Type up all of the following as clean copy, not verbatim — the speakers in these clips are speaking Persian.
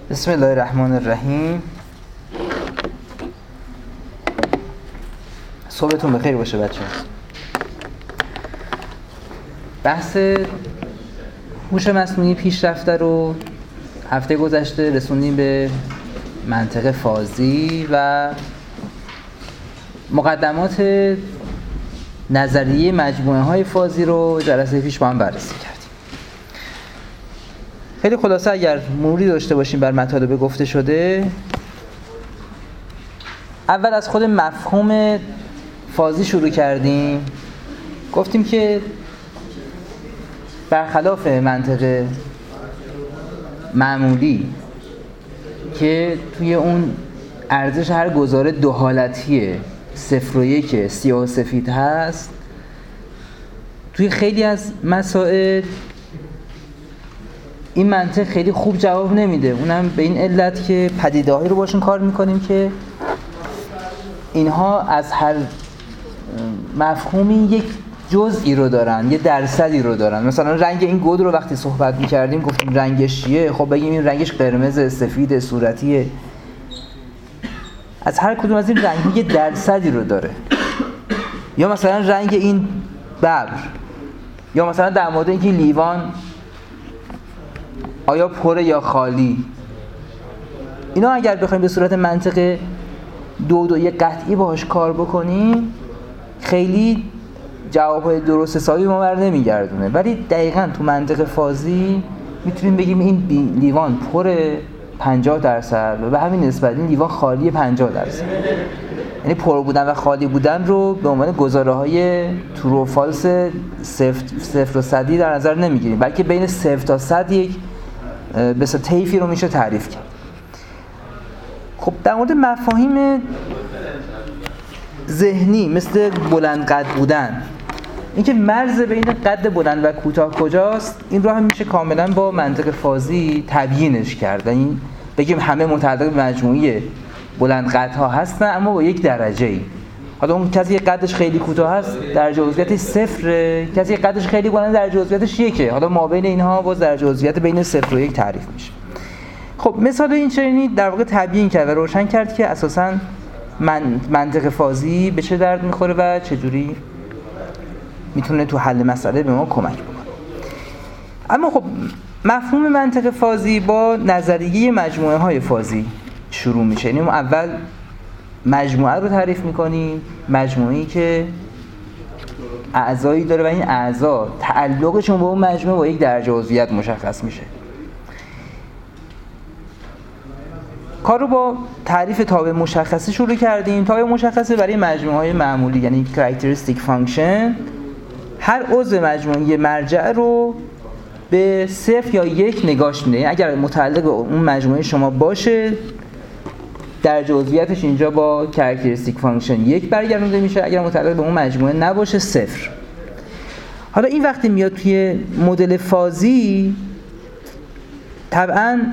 بسم الله الرحمن الرحیم. صبحتون بخیر باشه بچه‌ها. بحث هوش مصنوعی پیشرفته رو هفته گذشته رسوندیم به منطق فازی و مقدمات نظریه مجموعه های فازی رو جلسه پیش با هم بررسی کردیم. خیلی خلاصه اگر مروری داشته باشیم بر مطالب گفته شده، اول از خود مفهوم فازی شروع کردیم. گفتیم که برخلاف منطق معمولی که توی اون ارزش هر گزاره دو حالتیه، صفر و یک، سیاه و سفید هست، توی خیلی از مسائل این منطق خیلی خوب جواب نمیده. اونم به این علت که پدیده‌هایی رو باشون کار میکنیم که اینها از هر مفهومی یک جزئی رو دارن، یه درصدی رو دارن. مثلا رنگ این گود رو وقتی صحبت میکردیم گفتیم رنگش چیه؟ خب بگیم این رنگش قرمز، سفید، صورتیه. از هر کدوم از این رنگ‌ها یه درصدی رو داره. یا مثلا رنگ این ببر، یا مثلا در مورد اینکه لیوان آیا پره یا خالی. اینا اگر بخوایم به صورت منطق دو قطعی باهاش کار بکنیم خیلی جوابهای درست حسابی ما بر نمیگردونه، ولی دقیقاً تو منطق فازی میتونیم بگیم این لیوان پر 50% و به همین نسبت این لیوان خالی 50%. یعنی پر بودن و خالی بودن رو به عنوان گزاره‌های ترو و فالس صفر و صدی در نظر نمیگیریم، بلکه بین 0 تا 100 یک بس طیفی رو میشه تعریف کرد. خب در مورد مفاهیم ذهنی مثل بلند قد بودن، اینکه مرز بین قد بلند و کوتاه کجاست، این رو هم میشه کاملا با منطق فازی تبیینش کرد. این بگیم همه متعلق به مجموعه بلند قدها هستن اما با یک درجه‌ای. حالا اون کسی که قدش خیلی کوتاه هست درجه عضویتش 0، کسی که قدش خیلی بلند درجه عضویتش 1. حالا ما بین اینها باز درجه عضویت بین 0 و 1 تعریف میشه. خب مثال این چنینی در واقع تبیین کرد و روشن کرد که اساساً منطق فازی به چه درد میخوره و چجوری میتونه تو حل مسئله به ما کمک بکنه. اما خب مفهوم منطق فازی با نظریه مجموعه های فازی شروع میشه. یعنی ما اول مجموعه رو تعریف میکنیم، مجموعه‌ای که اعضایی داره و این اعضا تعلقشون با اون مجموعه با یک درجه عضویت مشخص میشه. کار رو با تعریف تابع مشخصی شروع کردیم. تابع مشخصی برای مجموعه‌های معمولی یعنی characteristic function، هر عضو مجموعه مرجع رو به 0 یا 1 نگاش میده. اگر متعلق به اون مجموعه شما باشه درجه عضویتش اینجا با characteristic function 1 برگردونده میشه، اگر متعلق به اون مجموعه نباشه 0. حالا این وقتی میاد توی مدل فازی طبعاً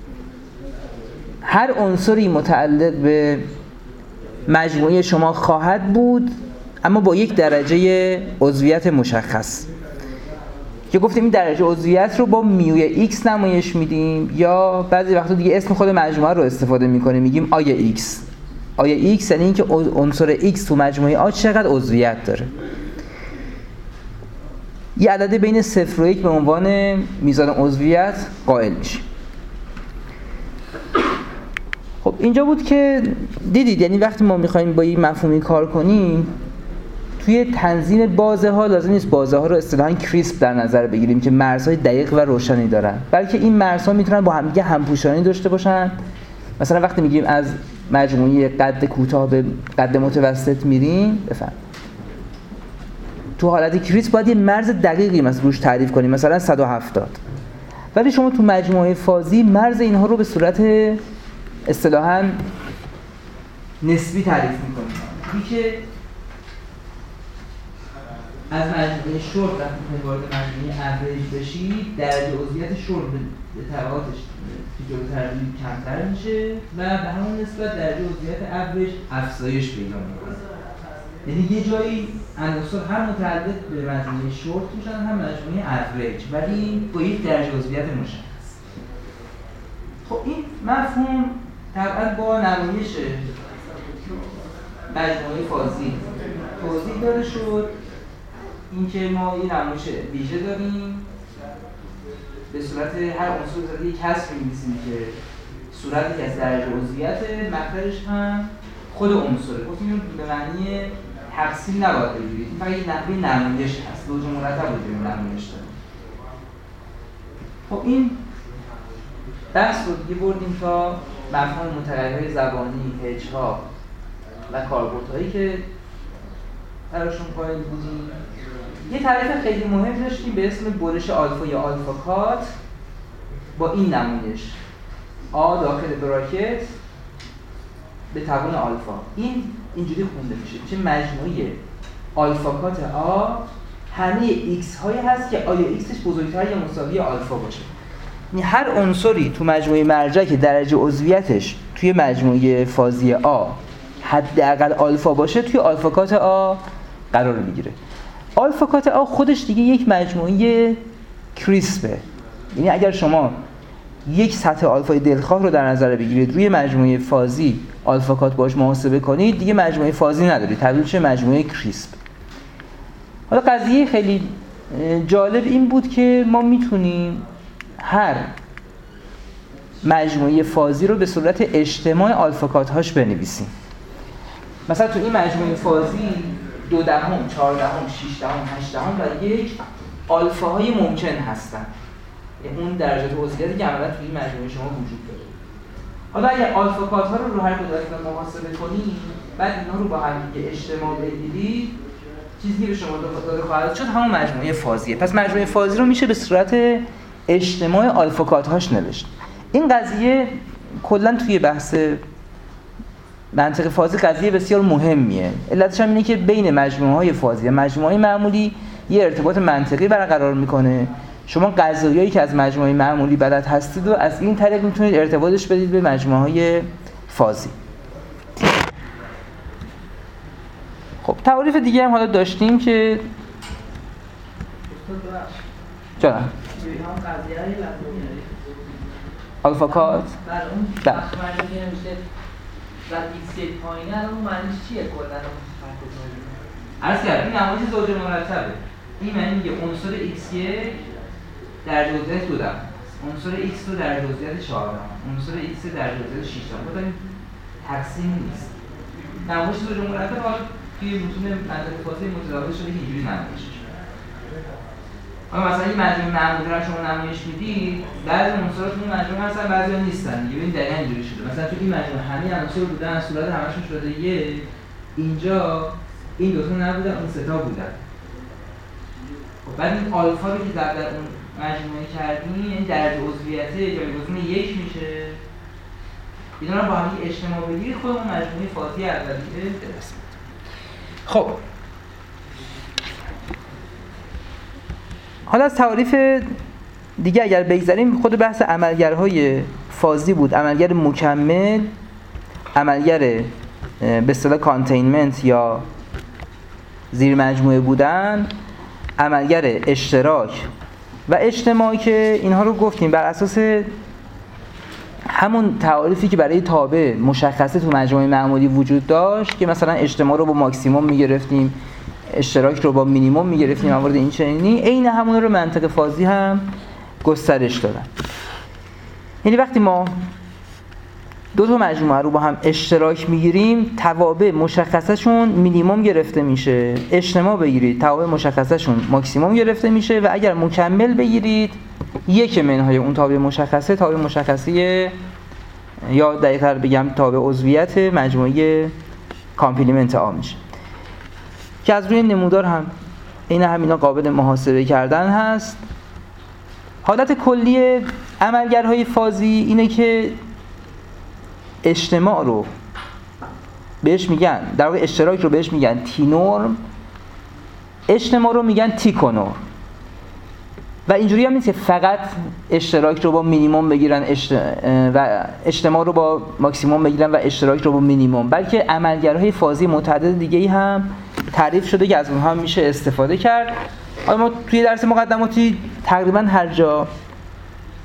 هر عنصری متعلق به مجموعه شما خواهد بود اما با یک درجه عضویت مشخص که گفتیم این درجه عضویت رو با میوی x نمایش میدیم، یا بعضی وقتا دیگه اسم خود مجموعه رو استفاده میکنیم، میگیم آیا x. آیا x یعنی اینکه عنصر x تو مجموعه A چقدر عضویت داره. یه عدد بین 0 و 1 به عنوان میزان عضویت قائل میشیم. خب اینجا بود که دیدید یعنی وقتی ما میخوایم با این مفهومی کار کنیم توی تنظیم بازه ها لازم نیست بازه ها رو اصطلاحاً کریسپ در نظر بگیریم که مرزهای دقیق و روشنی دارن، بلکه این مرزها میتونن با هم دیگه همپوشانی داشته باشن. مثلا وقتی میگیم از مجموعه قد کوتاه به قد متوسط میریم، بفهم تو حالت کریسپ باید یه مرز دقیقی مثلا روش تعریف کنیم، مثلا 170. ولی شما تو مجموعه فازی مرز اینها رو به صورت اصطلاحاً نسبی تعریف میکنیم. که از مجموعه شورت وقتی وارد مجموعه اوریج بشید درجه عضویت شورت به تبعاتش که جلوتر کمتر میشه و به همون نسبت درجه عضویت اوریج افزایش پیدا میکنه. یعنی یه جایی عناصر هم متعلق به مجموعه شورت میشن هم مجموعه اوریج، ولی با یک درجه عضویت مشخص. خب این مفهوم طبعا با نمایش مجموعه فازی توضیح داده شد. اینکه ما یه نمایش ویژه داریم به صورت هر عنصر یک حذف می‌نویسیم که صورتی از درجه عضویت مقدارش هم خود عنصره. گفتیم به معنی تقسیم نباید بگیرید، این فقط یک نحوه نمایش هست، لوح مرتب رو نمایش داریم. خب این بحث رو دیگه بردیم تا مفهوم متغیرهای زبانی، هج‌ها و کاربردهایی که براشون قائل بودیم. یه تعریف خیلی مهم داشتیم به اسم برش آلفا یا آلفا کات با این نمایش آ داخل براکت به توان آلفا. این اینجوری خونده میشه مجموعه آلفا کات آ همه ایکس هایی هست که آیا ایکسش بزرگتر یا مساوی آلفا باشه. یعنی هر عنصری تو مجموعه مرجع که درجه عضویتش توی مجموعه فازی آ حداقل آلفا باشه توی آلفا کات آ قرار میگیره. آلفا کات آ خودش دیگه یک مجموعه کریسپه. یعنی اگر شما یک سطح آلفای دلخواه رو در نظر بگیرید روی مجموعه فازی آلفا کات باش محاسبه کنید، دیگه مجموعه فازی ندارید، تبدیل میشه مجموعه کریسپ. حالا قضیه خیلی جالب این بود که ما میتونیم هر مجموعه فازی رو به صورت اجتماع آلفا کات هاش بنویسیم. مثلا تو این مجموعه فازی 2 دهم، 4 دهم، 6 دهم، 8 دهم و 1 آلفاهای ممکن هستن. اون درجات عضویتی که عملاً توی این مجموعه شما وجود داره. حالا اگر آلفا کات ها رو هر کدوم محاسبه کنید، بعد اینا رو با هم دیگه اجتماع بگیرید، چیزی که به شما داده خواهد شد همون مجموعه فازیه. پس مجموعه فازی رو میشه به صورت اجتماع آلفا کات هاش نوشت. این قضیه کلاً توی بحث منطق فازی قضیه بسیار مهمیه. علتش هم اینه که بین مجموعه‌های فازی و مجموعه معمولی یه ارتباط منطقی برقرار میکنه. شما قضایایی که از مجموعه معمولی بلد هستید و از این طریق میتونید ارتباطش بدید به مجموعه‌های فازی. خب تعریف دیگه هم حالا داشتیم که جانم آلفا کات بله و ایکس پایینه اون معنیش چیه کلا؟ عرض کردم این نمایش زوج مرتبه. این معنی میگه عنصر x1 در جزئیات 2 دهم، عنصر x2 در جزئیات 4 دهم، عنصر x در جزئیات 6 دهم. ببینید تقسیم نیست. نمایش زوج مرتب حالا توی متون منطق فازی متداول شده که اینجوری نمایش میشه. حالا مثلا این مجموعه معمولی رو شما نمایش میدید، بعضی عنصرات تو این مجموعه هستن بعضی‌ها نیستن. دیگه ببین دقیقاً اینجوری شده. مثلا تو این مجموعه همه عناصر بودن، صورت همشون شده یه، اینجا این دو تا نبودن، اون سه تا بودن. خب بعد این آلفا رو که در اون مجموعه کردیم، یعنی درجه عضویت جایگزین 1 میشه. اینا رو با هم اجتماع بگیرید خودمون مجموعه فازی اولیه درست. خب حالا از تعریف دیگه اگر بگذاریم، خود بحث عملگرهای فازی بود. عملگر مکمل، عملگر به اصطلاح کانتینمنت یا زیر مجموعه بودن، عملگر اشتراک و اجتماع که اینها رو گفتیم بر اساس همون تعریفی که برای تابع مشخصه تو مجموعه معمولی وجود داشت که مثلا اجتماع رو با ماکسیموم میگرفتیم، اشتراک رو با مینیمم میگرفتیم موارد این چنینی، عین همون رو منطق فازی هم گسترش دادن. یعنی وقتی ما دو تا مجموعه رو با هم اشتراک میگیریم، توابع مشخصه‌شون مینیمم گرفته میشه. اجتماع بگیرید، توابع مشخصه‌شون ماکسیمم گرفته میشه و اگر مکمل بگیرید، یک منهای اون تابع مشخصه تابع مشخصه یا دقیق‌تر بگم تابع عضویت مجموعه کامپلیمنت آ میشه که از روی نمودار هم این همینا قابل محاسبه کردن هست. حالت کلی عملگرهای فازی اینه که اجتماع رو بهش میگن، در واقع اشتراک رو بهش میگن تی نورم، اجتماع رو میگن تی کنور. و اینجوری هم نیست که فقط اشتراک رو با مینیمم بگیرن و اجتماع رو با ماکسیمم بگیرن و اشتراک رو با مینیمم، بلکه عملگرهای فازی متعدد دیگه‌ای هم تعریف شده که از اونها هم میشه استفاده کرد. حالا ما توی درس مقدماتی تقریبا هر جا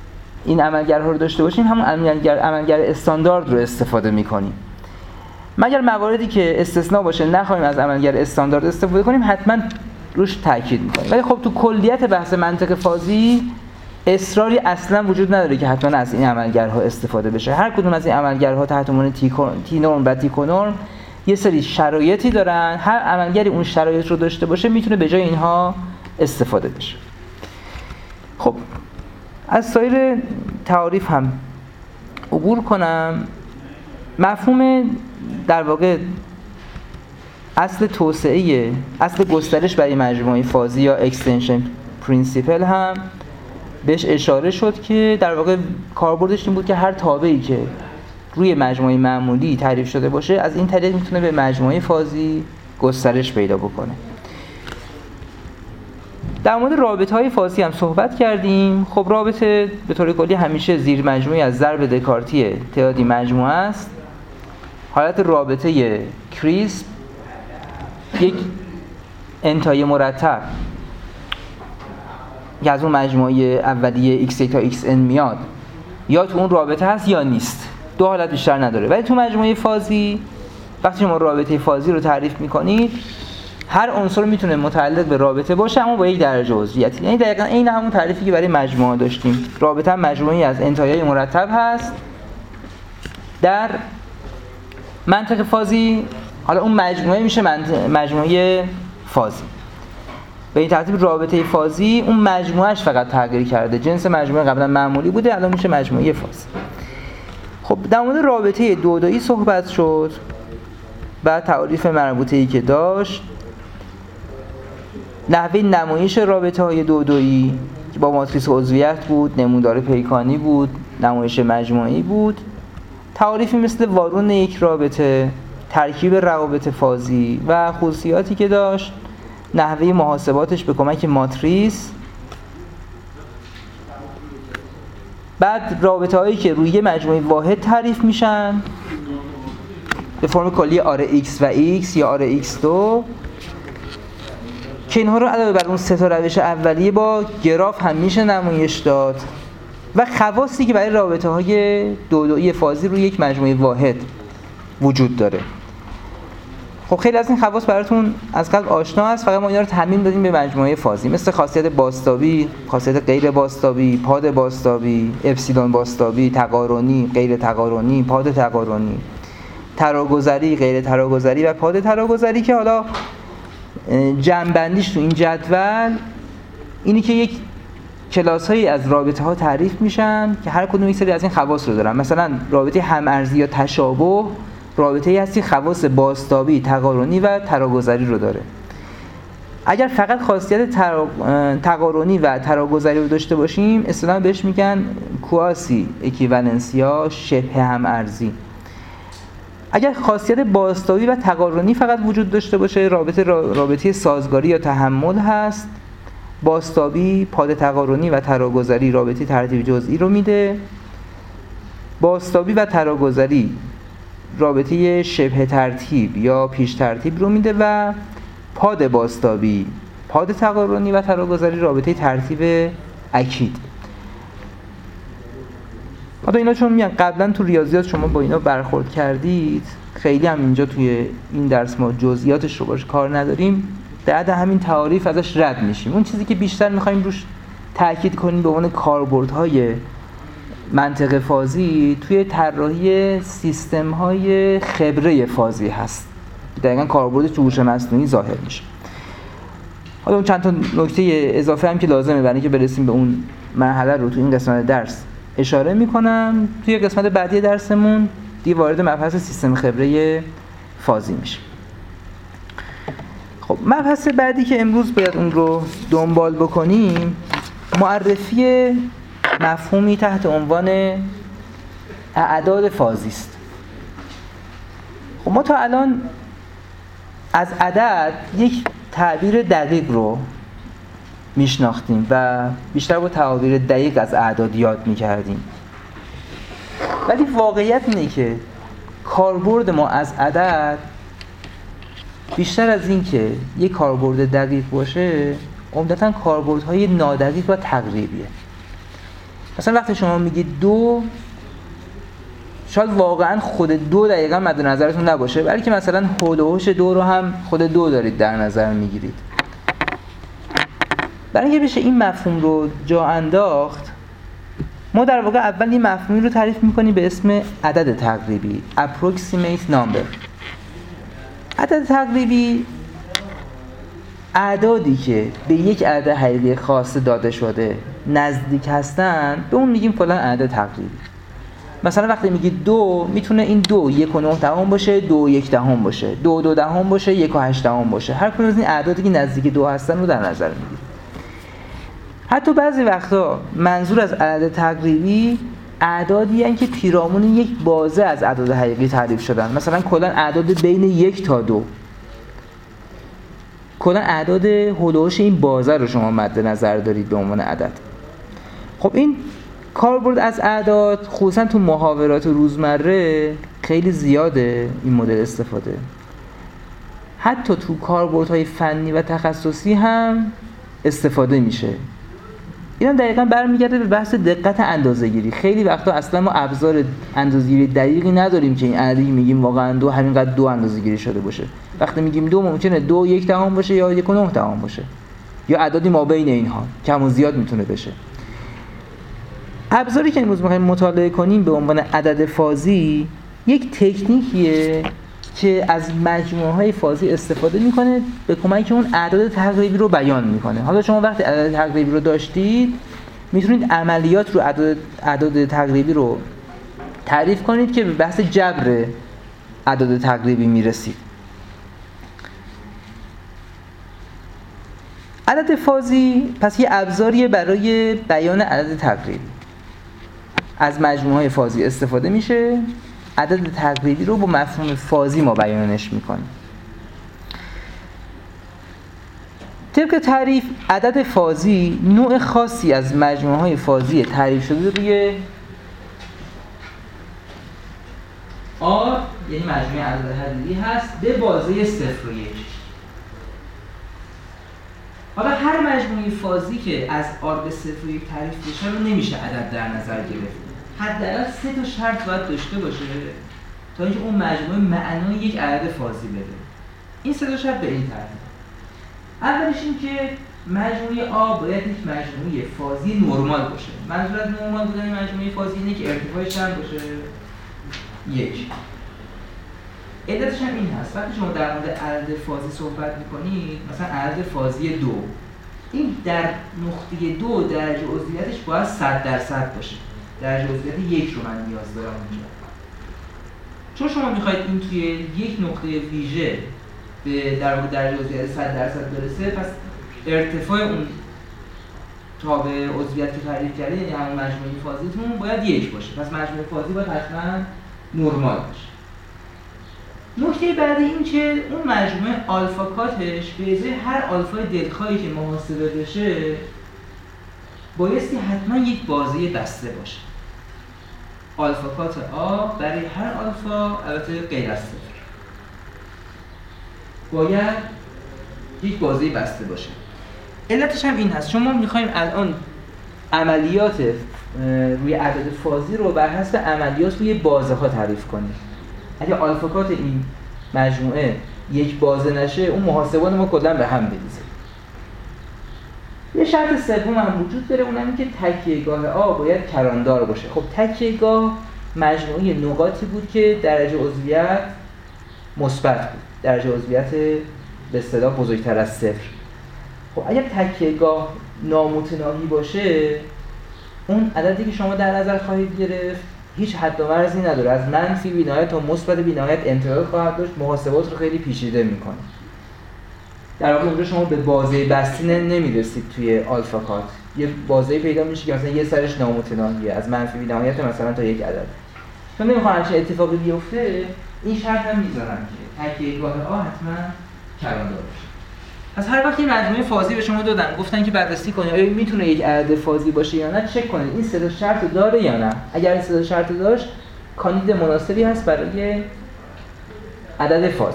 این عملگرها رو داشته باشیم همون عملگر استاندارد رو استفاده میکنیم. مگر مواردی که استثناء باشه نخواهیم از عملگر استاندارد استفاده کنیم حتما روش تاکید میکنیم. ولی خب تو کلیت بحث منطق فازی اصراری اصلا وجود نداره که حتما از این عملگرها استفاده بشه. هر کدوم از این عملگرها تحت عنوان تی نرم و تیکو نرم یه سری شرایطی دارن، هر عملگری اون شرایط رو داشته باشه میتونه به جای اینها استفاده بشه. خب از سایر تعاریف هم عبور کنم. مفهوم در واقع اصل توسعه، اصل گسترش برای مجموعه فازی یا اکستنشن پرینسیپل هم بهش اشاره شد که در واقع کاربردش این بود که هر تابعی که روی مجموعه معمولی تعریف شده باشه از این طریق میتونه به مجموعه فازی گسترش پیدا بکنه. در مورد رابطه‌های فازی هم صحبت کردیم. خب رابطه به طور کلی همیشه زیر مجموعی از ضرب دکارتی تعدادی مجموعه است. حالت رابطه کریسپ یک انتهای مرتب که از اون مجموعه اولیه x تا xn میاد یا تو اون رابطه هست یا نیست، دو حالت بیشتر نداره. ولی تو مجموعه فازی وقتی شما رابطه فازی رو تعریف میکنید هر عنصر میتونه متعلق به رابطه باشه اما با یک درجه عضویتی. یعنی دقیقاً این همون تعریفی که برای مجموعه داشتیم. رابطه هم مجموعه‌ای از انتهای مرتب هست. در منطق فازی حالا اون مجموعه میشه مجموعه فازی. به این ترتیب رابطه فازی اون مجموعهش فقط تغییر کرده، جنس مجموعه قبلا معمولی بوده الان میشه مجموعه فازی. خب در مورد رابطه دودایی صحبت شد. بعد تعریف مربوطه‌ای که داشت، نحوه نمایش رابطه‌های دودایی که با ماتریس عضویت بود، نمودار پیکانی بود، نمایش مجموعی بود، تعریفی مثل وارون یک رابطه، ترکیب روابط فازی و خصوصیاتی که داشت، نحوه محاسباتش به کمک ماتریس. بعد رابطه هایی که روی مجموعه واحد تعریف میشن به فرم کلی آر x و x یا آر x2 که اینها رو علاوه بر اون سه تا روش اولیه با گراف هم میشه نمایش داد و خواصی که برای رابطه های دودایی فازی روی یک مجموعه واحد وجود داره. خب خیلی از این خواص براتون از قبل آشنا است، فقط ما اینا رو تعمیم دادیم به مجموعه فازی، مثل خاصیت بازتابی، خاصیت غیر بازتابی، پاد بازتابی، اپسیلون بازتابی، تقارنی، غیر تقارنی، پاد تقارنی، تراگذری، غیر تراگذری و پاد تراگذری که حالا جمع‌بندیش تو این جدول اینی که یک کلاس‌هایی از رابطه‌ها تعریف میشن که هر کدوم یک سری از این خواص رو دارن. مثلا رابطه هم‌ارزی یا تشابه رابطه‌ای هستی خواص بازتابی، تقارنی و تراگذری رو داره. اگر فقط خاصیت تقارنی و تراگذری رو داشته باشیم اصطلاحاً بهش میگن کواسی اکیوالنس یا شبه هم‌ارزی. اگر خاصیت بازتابی و تقارنی فقط وجود داشته باشه رابطه سازگاری یا تحمل هست. بازتابی، پاد تقارنی و تراگذری رابطه ترتیب جزئی رو میده. بازتابی و تراگذری رابطه شبه ترتیب یا پیش ترتیب رو میده و پاد بازتابی، پاد تقارنی و تراگذری رابطه ترتیب اکید. حالا اینا چون میگن قبلا تو ریاضیات شما با اینا برخورد کردید، خیلی هم اینجا توی این درس ما جزئیاتش رو باش کار نداریم، بعد همین تعاریف ازش رد میشیم. اون چیزی که بیشتر میخوایم روش تاکید کنیم به عنوان کاربردهای منطق فازی توی طراحی سیستم‌های خبره فازی هست. دقیقاً کاربرد تو هوش مصنوعی ظاهر میشه. حالا اون چند تا نکته اضافه هم که لازمه برای اینکه برسیم به اون مرحله رو تو این قسمت درس اشاره میکنم. توی قسمت بعدی درسمون دیگه وارد مبحث سیستم خبره فازی میشه. خب مبحث بعدی که امروز باید اون رو دنبال بکنیم معرفی مفهومی تحت عنوان اعداد فازی است. خب ما تا الان از عدد یک تعبیر دقیق رو میشناختیم و بیشتر با تعابیر دقیق از اعداد یاد میکردیم، ولی واقعیت اینه که کاربرد ما از عدد بیشتر از این که یک کاربرد دقیق باشه عمدتاً کاربردهای نادقیق و تقریبیه. مثلا وقتی شما میگید 2 شاید واقعا خود 2 دقیقاً مد نظرتون نباشه، بلکه مثلا حول و حوش 2 رو هم خود 2 دارید در نظر میگیرید. برای اینکه بشه این مفهوم رو جا انداخت، ما در واقع اول این مفهومی رو تعریف میکنیم به اسم عدد تقریبی، approximate number. عدد تقریبی اعدادی که به یک عدد حقیقی خاص داده شده نزدیک هستن به اون میگیم فلان عدد تقریبی. مثلا وقتی میگید 2 میتونه این 2 1.9 باشه، 2 1 دهم باشه، 2 2 دهم باشه، 1 8 دهم باشه. هر کدوم از این اعدادی که نزدیک 2 هستن رو در نظر میگیرید. حتی بعضی وقتا منظور از عدد تقریبی اعدادی هستند که پیرامون یک بازه از اعداد حقیقی تعریف شدن. مثلا کلا اعداد بین 1 تا 2، کلا اعداد حول و حوش این بازه رو شما مد نظر دارید به عنوان عدد. خب این کاربرد از اعداد خصوصا تو محاورات روزمره خیلی زیاده این مدل استفاده. حتی تو کاربردهای فنی و تخصصی هم استفاده میشه. اینا دقیقاً برمیگرده به بحث دقت اندازه‌گیری. خیلی وقتا اصلا ما ابزار اندازه‌گیری دقیقی نداریم که این عددی میگیم واقعاً 2 همینقدر 2 اندازه‌گیری شده باشه. وقتی میگیم 2 ممکنه 2 1 دهم باشه یا 1 9 دهم باشه، یا عددی ما بین اینها، کم و زیاد میتونه بشه. ابزاری که امروز می‌خوایم مطالعه کنیم به عنوان عدد فازی یک تکنیکیه که از مجموعه‌های فازی استفاده میکنه به کمک اون اعداد تقریبی رو بیان میکنه. حالا شما وقتی اعداد تقریبی رو داشتید میتونید عملیات رو اعداد تقریبی رو تعریف کنید که به بحث جبر اعداد تقریبی میرسید. عدد فازی پس یه ابزاریه برای بیان عدد تقریبی. از مجموعه‌های فازی استفاده میشه، عدد تقریبی رو با مفهوم فازی ما بیانش میکنیم. طبق تعریف عدد فازی نوع خاصی از مجموعه‌های فازی تعریف شده روی R، یعنی مجموعه عدد حقیقی هست به بازه 0 و 1. حالا هر مجموعه فازی که از R به 0 و 1 تعریف بشه رو نمیشه عدد در نظر گرفت. حداقل 3 تا شرط باید داشته باشه تا اینکه اون مجموعه معنای یک عدد فازی بده. این 3 تا شرط به این ترتیب. اولش این که مجموعه A باید یک مجموعه فازی نرمال باشه. منظور از نرمال بودن مجموعه فازی اینه که ارتفاعش چند باشه؟ 1. علتش هم این هست وقتی شما در مورد عدد فازی صحبت می‌کنید، مثلا عدد فازی 2، این در نقطه 2 درجه عضویتش باید 100% باشه. درجه عضویت 1 رو من نیاز دارم اونجا. چون شما میخواید این توی یک نقطه ویژه به در واقع درجه عضویت 100% برسه، پس ارتفاع اون تابع عضویت که تعریف کردید، یعنی همون مجموعه فازیتون باید 1 باشه. پس مجموعه فازی باید حتما نرمال باشه. نکته بعدی این که اون مجموعه آلفا کاتش به ازای هر آلفای دلخواهی که محاسبه بشه بایستی حتما یک بازه بسته باشه. آلفا کات آ برای هر آلفا، البته غیر از 0، باید یک بازه بسته باشه. علتش هم این هست شما میخوایم الان عملیات روی عدد فازی رو بر حسب عملیات روی بازه ها تعریف کنیم. اگه آلفا کات این مجموعه یک بازه نشه، اون محاسبات ما کلا به هم بریزه. یه شرط سوم هم وجود داره، اونم این که تکیهگاه آ باید کراندار باشه. خب تکیهگاه مجموعه نقاطی بود که درجه عضویت مثبت بود، درجه عضویت به اصطلاح بزرگتر از 0. خب اگر تکیهگاه نامتناهی باشه، اون عددی که شما در نظر خواهید گرفت هیچ حد و مرزی نداره، از منفی بی‌نهایت تا مثبت بی‌نهایت انتقال خواهد داشت، محاسبات رو خیلی پیچیده میکنه. در واقع اونجا شما به بازه بستی نمیرسید توی آلفا کات. یه بازه پیدا میشه که مثلا یه سرش نامتناهیه، از منفی بی‌نهایت مثلا تا یک عدد. چون نمیخوام همچین اتفاقی بیفته، این شرط هم میذارم که تکیهگاه آ حتما کراندار باشه. پس هر وقت این مجموعه فازی به شما دادن، گفتن که بررسی کنید آیا میتونه یک عدد فازی باشه یا نه، چک کنید این 3 تا شرط داره یا نه. اگر این 3 تا شرط داشت، کاندید مناسبی هست برای عدد فازی.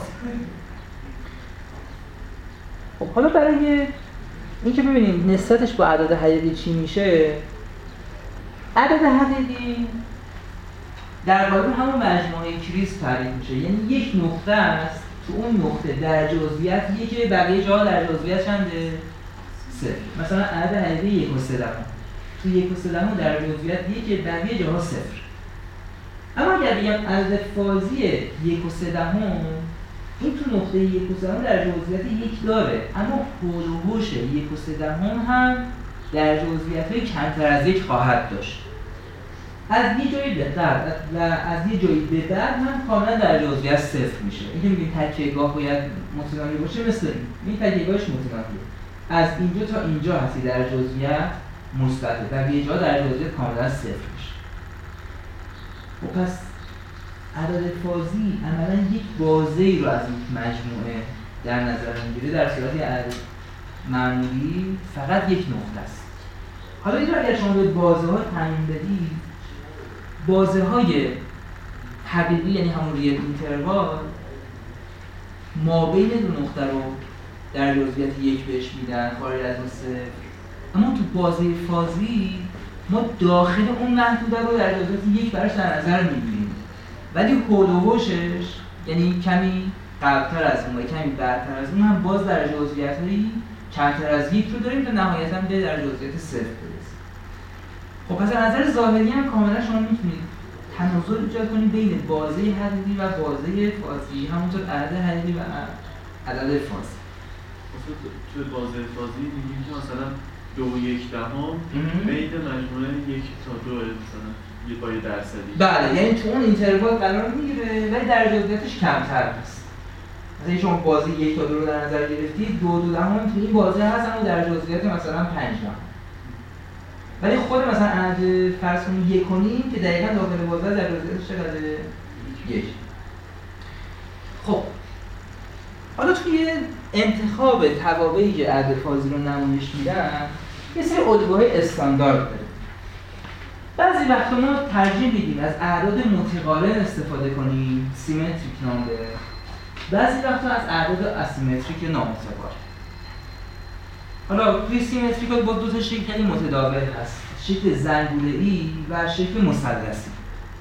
خب حالا برای اینکه ببینیم نسبتش با اعداد حقیقی چی میشه، عدد حقیقی در قالب همون مجموعه کریسپ تعریف میشه، یعنی یک نقطه است، تو اون نقطه در جزئیات یکی، بقیه جاها در جزئیات چنده؟ صفر. مثلا عدد حقیقی 1 و 3 تو 1 و 3 در جزئیات یکی، بقیه جاها صفر. اما اگر بگم عدد فازی 1 و 3 این تو نقطه 1 و 3 در جزئیات یک داره، اما حول و حوش 1 و 3 هم در جزئیات‌های کمتر از یک خواهد داشت. از یه جایی به بعد و از یه جایی به بعد هم کاملا در جزئیات صفر میشه. اینکه میگیم تکیه‌گاه باید متناهی باشه، مثل این تکیه‌گاهش متناهیه. از اینجا تا اینجا هستی در جزئیات مثبته و یه جا در جزئیات کاملا صفر میشه. و پس عدد فازی عملاً یک بازه‌ای رو از یک مجموعه در نظر میگیره، در صورتی عدد معمولی فقط یک نقطه است. حالا اینجا اگر شما به بازه‌ها تعیین بدید، بازه‌های حقیقی یعنی همون ریل اینتروال مابین دو نقطه رو در جزئیات یک بهش میدن خارج از اون صفر، اما تو بازه فازی ما داخل اون محدوده رو در جزئیات یک براش در نظر میگیریم، ولی حول و حوشش یعنی کمی قبلتر از اون و کمی بعدتر از اون هم باز در جزئیات‌هایی کمتر از یک رو داریم تا نهایتاً به در جزئیات صفر برسیم. خب پس از نظر ظاهری هم کاملا شما میتونید تناظر ایجاد کنید بین بازه حقیقی و بازه فازی، همونطور عدد حقیقی و عدد فازی. توی بازه فازی میگیم که مثلا 2 و 1 دهم بین مجموعه 1 تا 2 مثلا یه پای درصدی. بله، یعنی تو اون اینتروال قرار میگیره ولی در جزئیاتش کمتر هست. مثلا شما بازه 1 تا 2 رو در نظر گرفتید، 2 دهم تو این بازه هست اما در جزئیات مثلا 5 دهم. ولی خود مثلا عدد فرض کنید 1 کنیم که دقیقاً داخل بازه در جزئیاتش چقدر؟ 1. خب حالا توی انتخاب توابعی که عدد فازی رو نمایش میدن یه سری الگوهای استاندارد داره. بعضی وقتا ما ترجیح میدیم از اعداد متقارن استفاده کنیم، سیمتریک نامبر، بعضی وقتا از اعداد اسیمتریک نامتقارن. حالا توی سیمتریک با دو تا شکل متداول هست، شکل زنگوله‌ای و شکل مثلثی.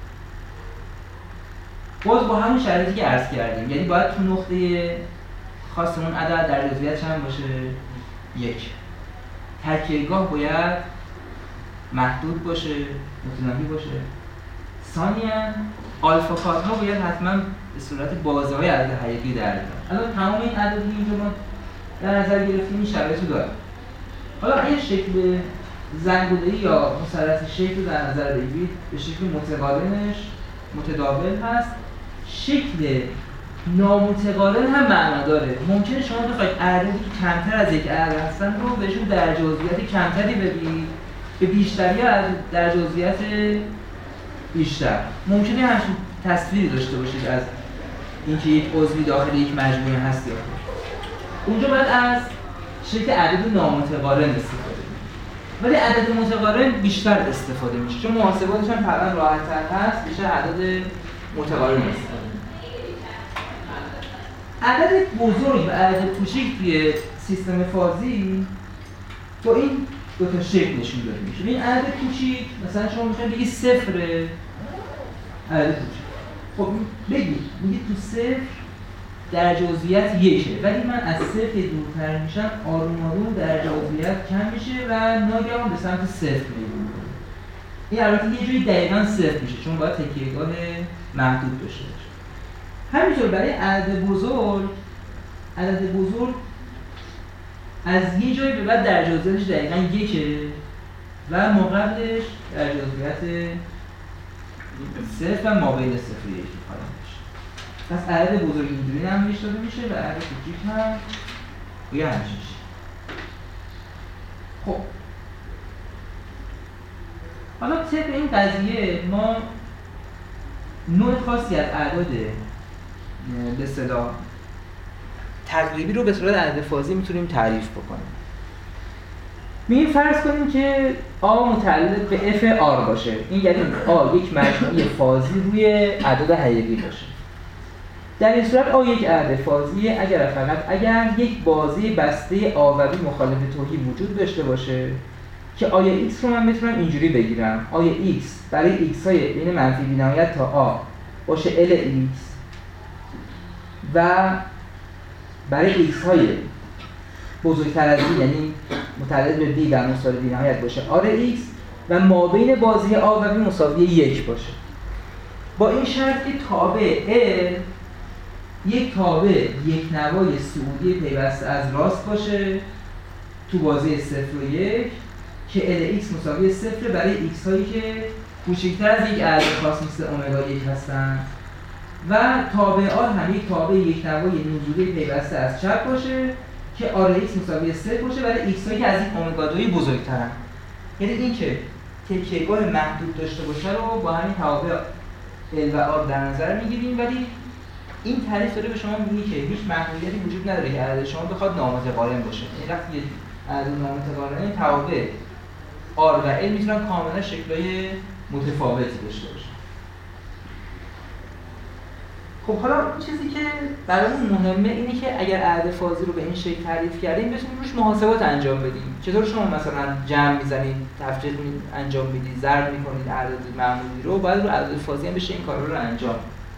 باز با همون شرایطی که عرض کردیم، یعنی باید تو نقطه خاص اون عدد در جزئیات چند باشه؟ 1. تکیه‌گاه باید محدود باشه، متناهی باشه. ثانیاً آلفا کات‌ها باید حتما به صورت بازه‌های عدد حقیقی در بیان. الان تمام این عددی اینجا ما در نظر گرفتیم این شرایط رو داره. حالا اگه شکل زنگوله‌ای یا مثلثی شکل رو در نظر بگیرید، به شکل متقارنش متداول هست. شکل نامتقارن هم معنا داره. ممکنه شما بخواید اعدادی که کمتر از یک عدد هستن رو بهشون در جزئیات کمتری بدید، به بیشتری در جزئیات بیشتر. ممکنه همچین تصویری داشته باشید از اینکه یک عضوی داخل یک مجموعه هست یا نه. اونجا باید از شکل عدد نامتقارن استفاده کنید. ولی عدد متقارن بیشتر استفاده میشه چون محاسباتش هم طبعا راحت‌تر هست، بیشتر عدد متقارن استفاده میشه. عدد بزرگ و عدد کوچیک توی سیستم فازی با این دو تا شکل نشون داده میشه. این عدد کوچیک مثلا شما میخواید بگید 0 عدد کوچیک. خب بگید تو 0 در جزئیات 1، ولی من از 0 دورتر میشم، آروم آروم در جزئیات کم میشه و ناگهان به سمت 0 میرم. این البته یه جوری دقیقاً 0 میشه چون باید تکیه‌گاه محدود داشته باشه. همینطور برای عدد بزرگ از یه جایی به بعد در جزئیاتش دقیقاً 1 و ماقبلش در جزئیات 0 و مابین 0 و 1 قرار میشه. پس عدد بزرگ اینجوری نمایش داده میشه و عدد کوچیک هم روی همچین میشه. خب حالا طبق این قضیه ما نوع خاصی از اعداد به اصطلاح تقریبی رو به صورت عدد فازی میتونیم تعریف بکنیم. میگیم فرض کنیم که آ متعلق به اف آر باشه، این یعنی آ یک مجموعه فازی روی عدد حقیقی باشه. در این صورت آ یک عدد فازیه اگر یک بازی بسته آ و بی مخالف توهی وجود داشته باشه که آیا x رو من میتونم اینجوری بگیرم، آیا x برای x های بین منفی بی‌نهایت تا a باشه lx و برای x های بزرگتر از این یعنی متعلق به b و مساوی بی‌نهایت باشه rx و مابین بازی a و b مساوی 1 باشه. با این شرط که تابع L یک تابع یک نوای صعودی پیوسته از راست باشه تو بازی 0 و 1 که Lx مساوی 0 برای x هایی که کوچکتر از یک عدد خاص مثل اومگا 1 هستن و تابع R هم یک تابع یک نوای نزولی پیوسته از چپ باشه که Rx مساوی 0 باشه برای x هایی که از این اومگا 2 بزرگترن. یعنی این که تکیه‌گاه محدود داشته باشه رو با همین توابع L و R در نظر میگیریم، ولی این تعریف داره به شما میگه که هیچ محدودیتی وجود نداره که عدد شما بخواد نامتقارن باشه. یعنی وقتی عدد نامتقارن توابع R و L میتونن کاملا شکل‌های متفاوتی داشته باشن. خب حالا این چیزی که برامون مهمه اینه که اگر عدد فازی رو به این شکل تعریف کردیم بتونیم روش محاسبات انجام بدیم. چطور شما مثلا جمع میزنید، تفکیک انجام میدید، ضرب میکنید عدد معمولی رو، باید رو عدد فازی هم بشه این کارا رو انجام.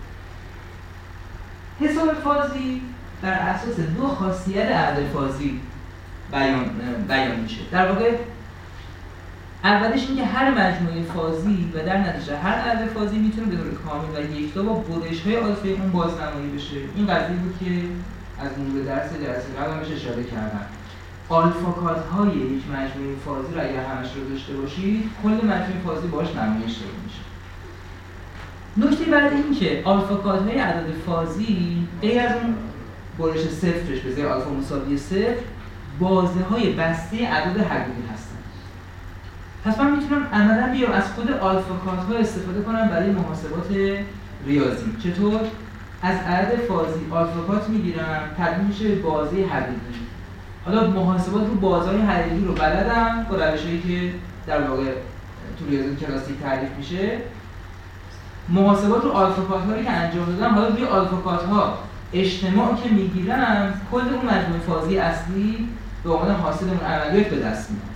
حساب فازی در اساس دو خاصیت عدد فازی بیان میشه. در واقع اولش اینکه هر مجموعه فازی و در نتیجه هر عدد فازی میتونه به طور کامل و یکتا با برش‌های آلفایی اون بازنمایی بشه. این قضیه بود که از مرور درس قبل بهش اشاره کردم. آلفا کادهای یک مجموعه فازی رو اگر همش رو داشته باشید، کل مجموعه فازی باهاش نمایش داده میشه. نکته بعد این که آلفا کادهای عدد فازی غیر از اون برش صفرش به جای آلفا مساوی 0 بازه‌های بسته عدد حقیقی هستن. پس من میتونم عملاً بیام از خود آلفا کادها استفاده کنم برای محاسبات ریاضی. چطور؟ از عدد فازی آلفا کاد میگیرم، تبدیل میشه به بازه حقیقی. حالا محاسبات رو بازهای حقیقی رو بلدم با روش‌هایی که در واقع تو ریاضی کلاسیک تعریف میشه. محاسبات رو آلفا کادهایی که انجام دادم، حالا روی آلفا کادها اجتماع که میگیرم کل اون مجموعه فازی اصلی به عنوان حاصل اون عملیات به دست میاد.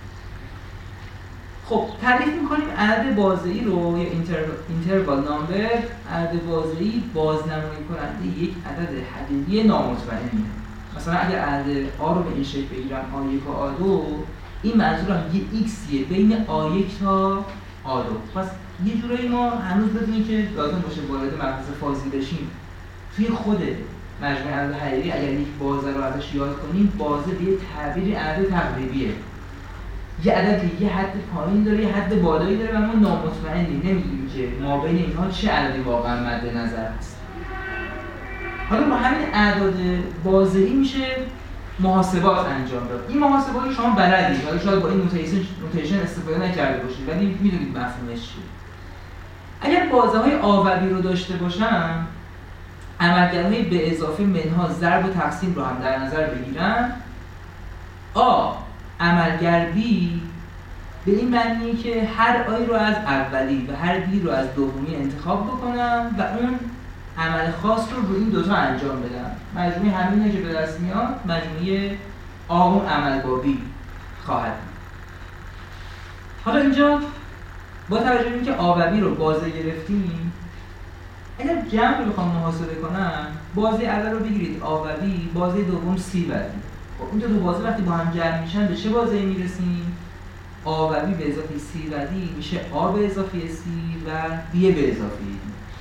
خب تعریف میکنیم عدد بازه‌ای رو یا اینتروال نامبر، عدد بازه‌ای بازنمایی کننده یک عدد حقیقی نامطمئنه. مثلا اگر عدد A رو به این شکل بگیرم A1 و A2، این منظورم یه Xیه بین A1 تا A2. پس یه جورایی ما هنوز بدونیم که لازم باشه وارد مبحث فازی بشیم. توی خود مجموعه عدد حقیقی اگر یک بازه رو ازش یاد کنیم، بازه به تعبیر عدد تقریبیه. یه عدد یه حد پایین داره، یه حد بالایی داره و ما نامطمئنیم، نمیدونیم که ما بین اینها چه عددی واقعا مد نظر هست. حالا با همین اعداد بازه‌ای میشه محاسبات انجام داد. این محاسبات شما بلدید، حالا شاید با این نوتیشن استفاده نکرده باشید ولی میدونید مفهومش چیه. اگر بازه‌های آ و بی رو داشته باشم، عملگرهای به اضافه منها ضرب و تقسیم رو هم در نظر بگیرم، آ عملگر بی به این معنیه که هر آی رو از اولی و هر بی رو از دومی انتخاب بکنم و اون عمل خاص رو روی این دوتا انجام بدم. مجموعه همینه که به دست میاد مجموعه آ و عمل با بی خواهد. حالا اینجا با توجه به اینکه آ و بی رو بازه گرفتیم، اگر جمع رو بخوام محاسبه کنم، بازه اول رو بگیرید آ و بی، بازه دوم سی و دی. خب این دو بازه وقتی با هم جمع میشن به چه بازه‌ای میرسیم؟ آ و بی به اضافه سی و دی میشه آ به اضافه سی و بی به اضافه دی.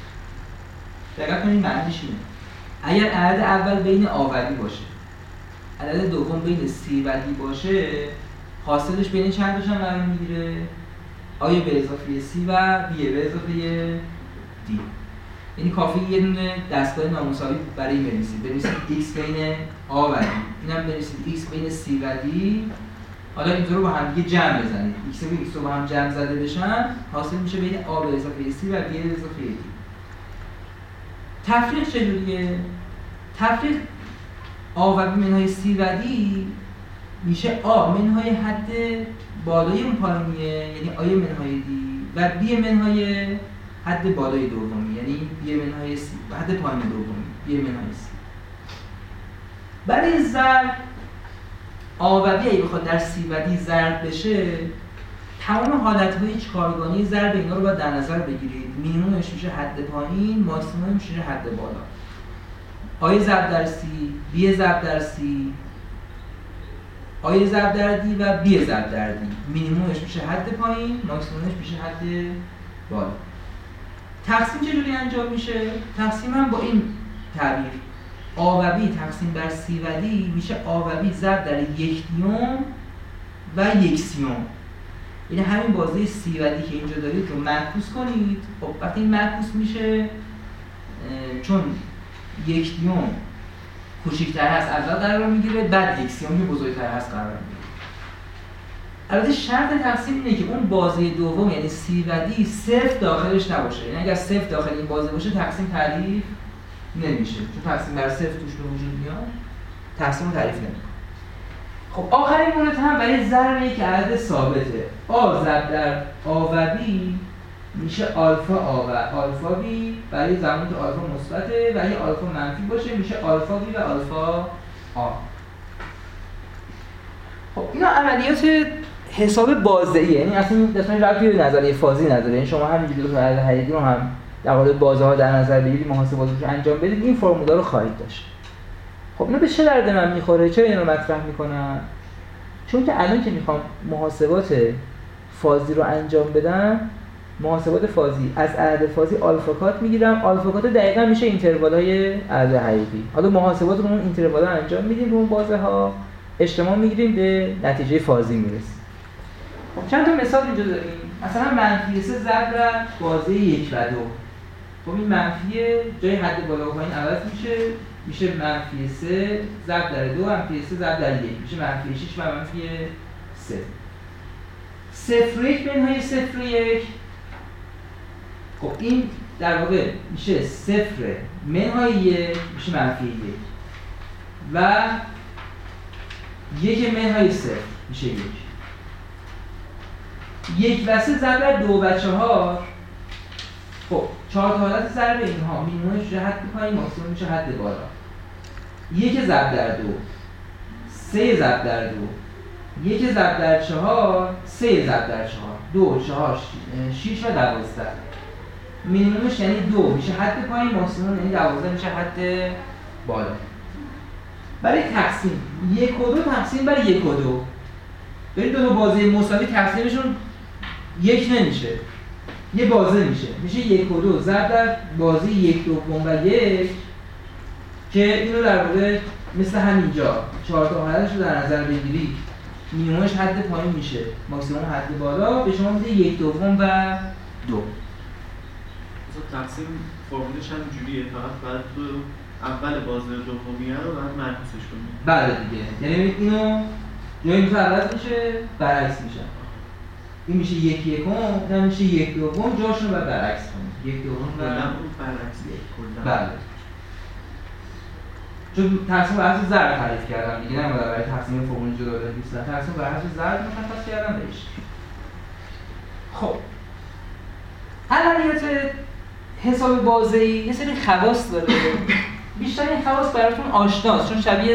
دقیق کنید معنیش اینه. اگر عدد اول بین آ و بی باشه، عدد دوم بین سی و دی باشه، حاصلش بین چند تاشون قرار میگیره؟ آ به اضافه سی و بی به اضافه دی. یعنی کافیه یه دونه دستگاه نامساوی برای این بنویسید x بین a و d، اینم بنویسید x بین c و d. حالا اینطور رو با هم دیگه جمع بزنید، x و x رو با هم جمع زده بشن، حاصل میشه بین a به اضافه c و b به اضافه d. تفریق چجوریه؟ تفریق a و b منهای c و d میشه a منهای حد بالای اون پایینیه یعنی a منهای d و b منهای حد بالای دومی یعنی بی منهای سی و حد پایین دومی بی منهای سی. برای ضرب آ و بی اگه بخواد در سی و دی ضرب بشه، تمام حالتهای چهارگانه ضرب اینا رو باید در نظر بگیرید. مینیممش میشه حد پایین، ماکسیممش میشه حد بالا. آی ضرب در سی، بی ضرب در سی، آی ضرب در دی و بی ضرب در دی. مینیممش میشه حد پایین، ماکسیممش میشه حد بالا. تقسیم چجوری انجام میشه؟ تقسیم هم با این تعبیر آ و بی تقسیم بر سی و دی میشه آ و بی ضرب در یک دیوم و یک سیوم. یعنی همین بازه سی و دی که اینجا دارید رو معکوس کنید. خب وقتی این معکوس میشه، چون یک دیوم کوچیک‌تر هست اول قرار میگیره، بعد یک سیوم که بزرگتر هست قرار میگیره. البته شرط تقسیم اینه که اون بازه دوم یعنی سی و دی صفر داخلش نباشه. یعنی اگر صفر داخل این بازه باشه تقسیم تعریف نمیشه، چون تقسیم بر صفر توش به وجود میاد، تقسیم رو تعریف نمیکنه. خب آخرین مورد هم برای ضرب یک عدد ثابته. آ ضرب در آ و بی میشه آلفا آ و آلفا بی برای زمانی که آلفا مثبته و اگه آلفا منفی باشه میشه آلفا بی و آلفا آ. خب اینا عملیات حساب بازه‌ایه، یعنی اصلا ربطی به نظریه فازی نداره. یعنی شما همینجوری که عدد حقیقی رو هم در قالب بازه‌ها در نظر بگیرید، محاسباتش رو انجام بدید، این فرمولا رو خواهید داشت. خب اینا به چه درد من میخوره؟ چرا اینو مطرح میکنم؟ چون که الان که میخوام محاسبات فازی رو انجام بدم، محاسبات فازی از عدد فازی آلفا کات میگیرم. آلفا کات دقیقاً میشه اینتروال‌های عدد حقیقی. حالا محاسبات رو اون اینتروال‌ها انجام میدیم، رو اون بازه‌ها اجتماع میگیریم، به نتیجه فازی میرسیم. خب چند تا مثال اینجا داریم. مثلا منفی 3 ضرب در بازه 1 و 2. خب این منفی جای حد بالا و پایین عوض میشه منفی 3 ضرب در 2، منفی 3 ضرب در 1 میشه منفی 6 و منفی 3. 0.1 منهای 0.1. خب این در واقع میشه 0 منهای 1 میشه منفی 1 و 1 منهای 0 میشه 1. 1 و 3 ضرب در 2 و 4. خب 4 تا حالت ضرب اینها مینیممش میشه حد پایین، ماکسیمم میشه حد بالا. 1 ضرب در 2، 3 ضرب در 2، 1 ضرب در 4، 3 ضرب در 4، 2 4 6 و 12. مینیممش یعنی 2 میشه حد پایین، ماکسیمم یعنی 12 میشه حد بالا. برای تقسیم 1 و 2 تقسیم بر 1 و 2. ببین دو تا بازه مساوی تقسیمشون 1 نمیشه، یه بازه میشه 1 و 2 ضرب در بازه 1 دوم و 1 که اینو در واقع مثل همینجا 4 تا حالتش رو در نظر بگیرید، مینیممش حد پایین میشه، ماکسیمم حد بالا، به شما میده 1 دوم و 2. تقسیم فرمولش هم جوریه، فقط بعد تو اول بازه دومیه رو بعد معکوسش کنید. بله دیگه، یعنی اینو جایی که عوض میشه برعکس میشه. این میشه 1 یکم، این میشه 1 دوم، جاشون رو برعکس کنید. 1 دوم و برعکس کلا. بله. چون تقسیم بر اساس ضرب تعریف کردم دیگه، نه برای تقسیم فرمول جدا دادن نیست. تقسیم بر اساس ضرب مشخص کردم بهش. خب عملیات حساب بازه‌ای یه سری خواص داره. بیشتر این خواص براتون آشناست چون شبیه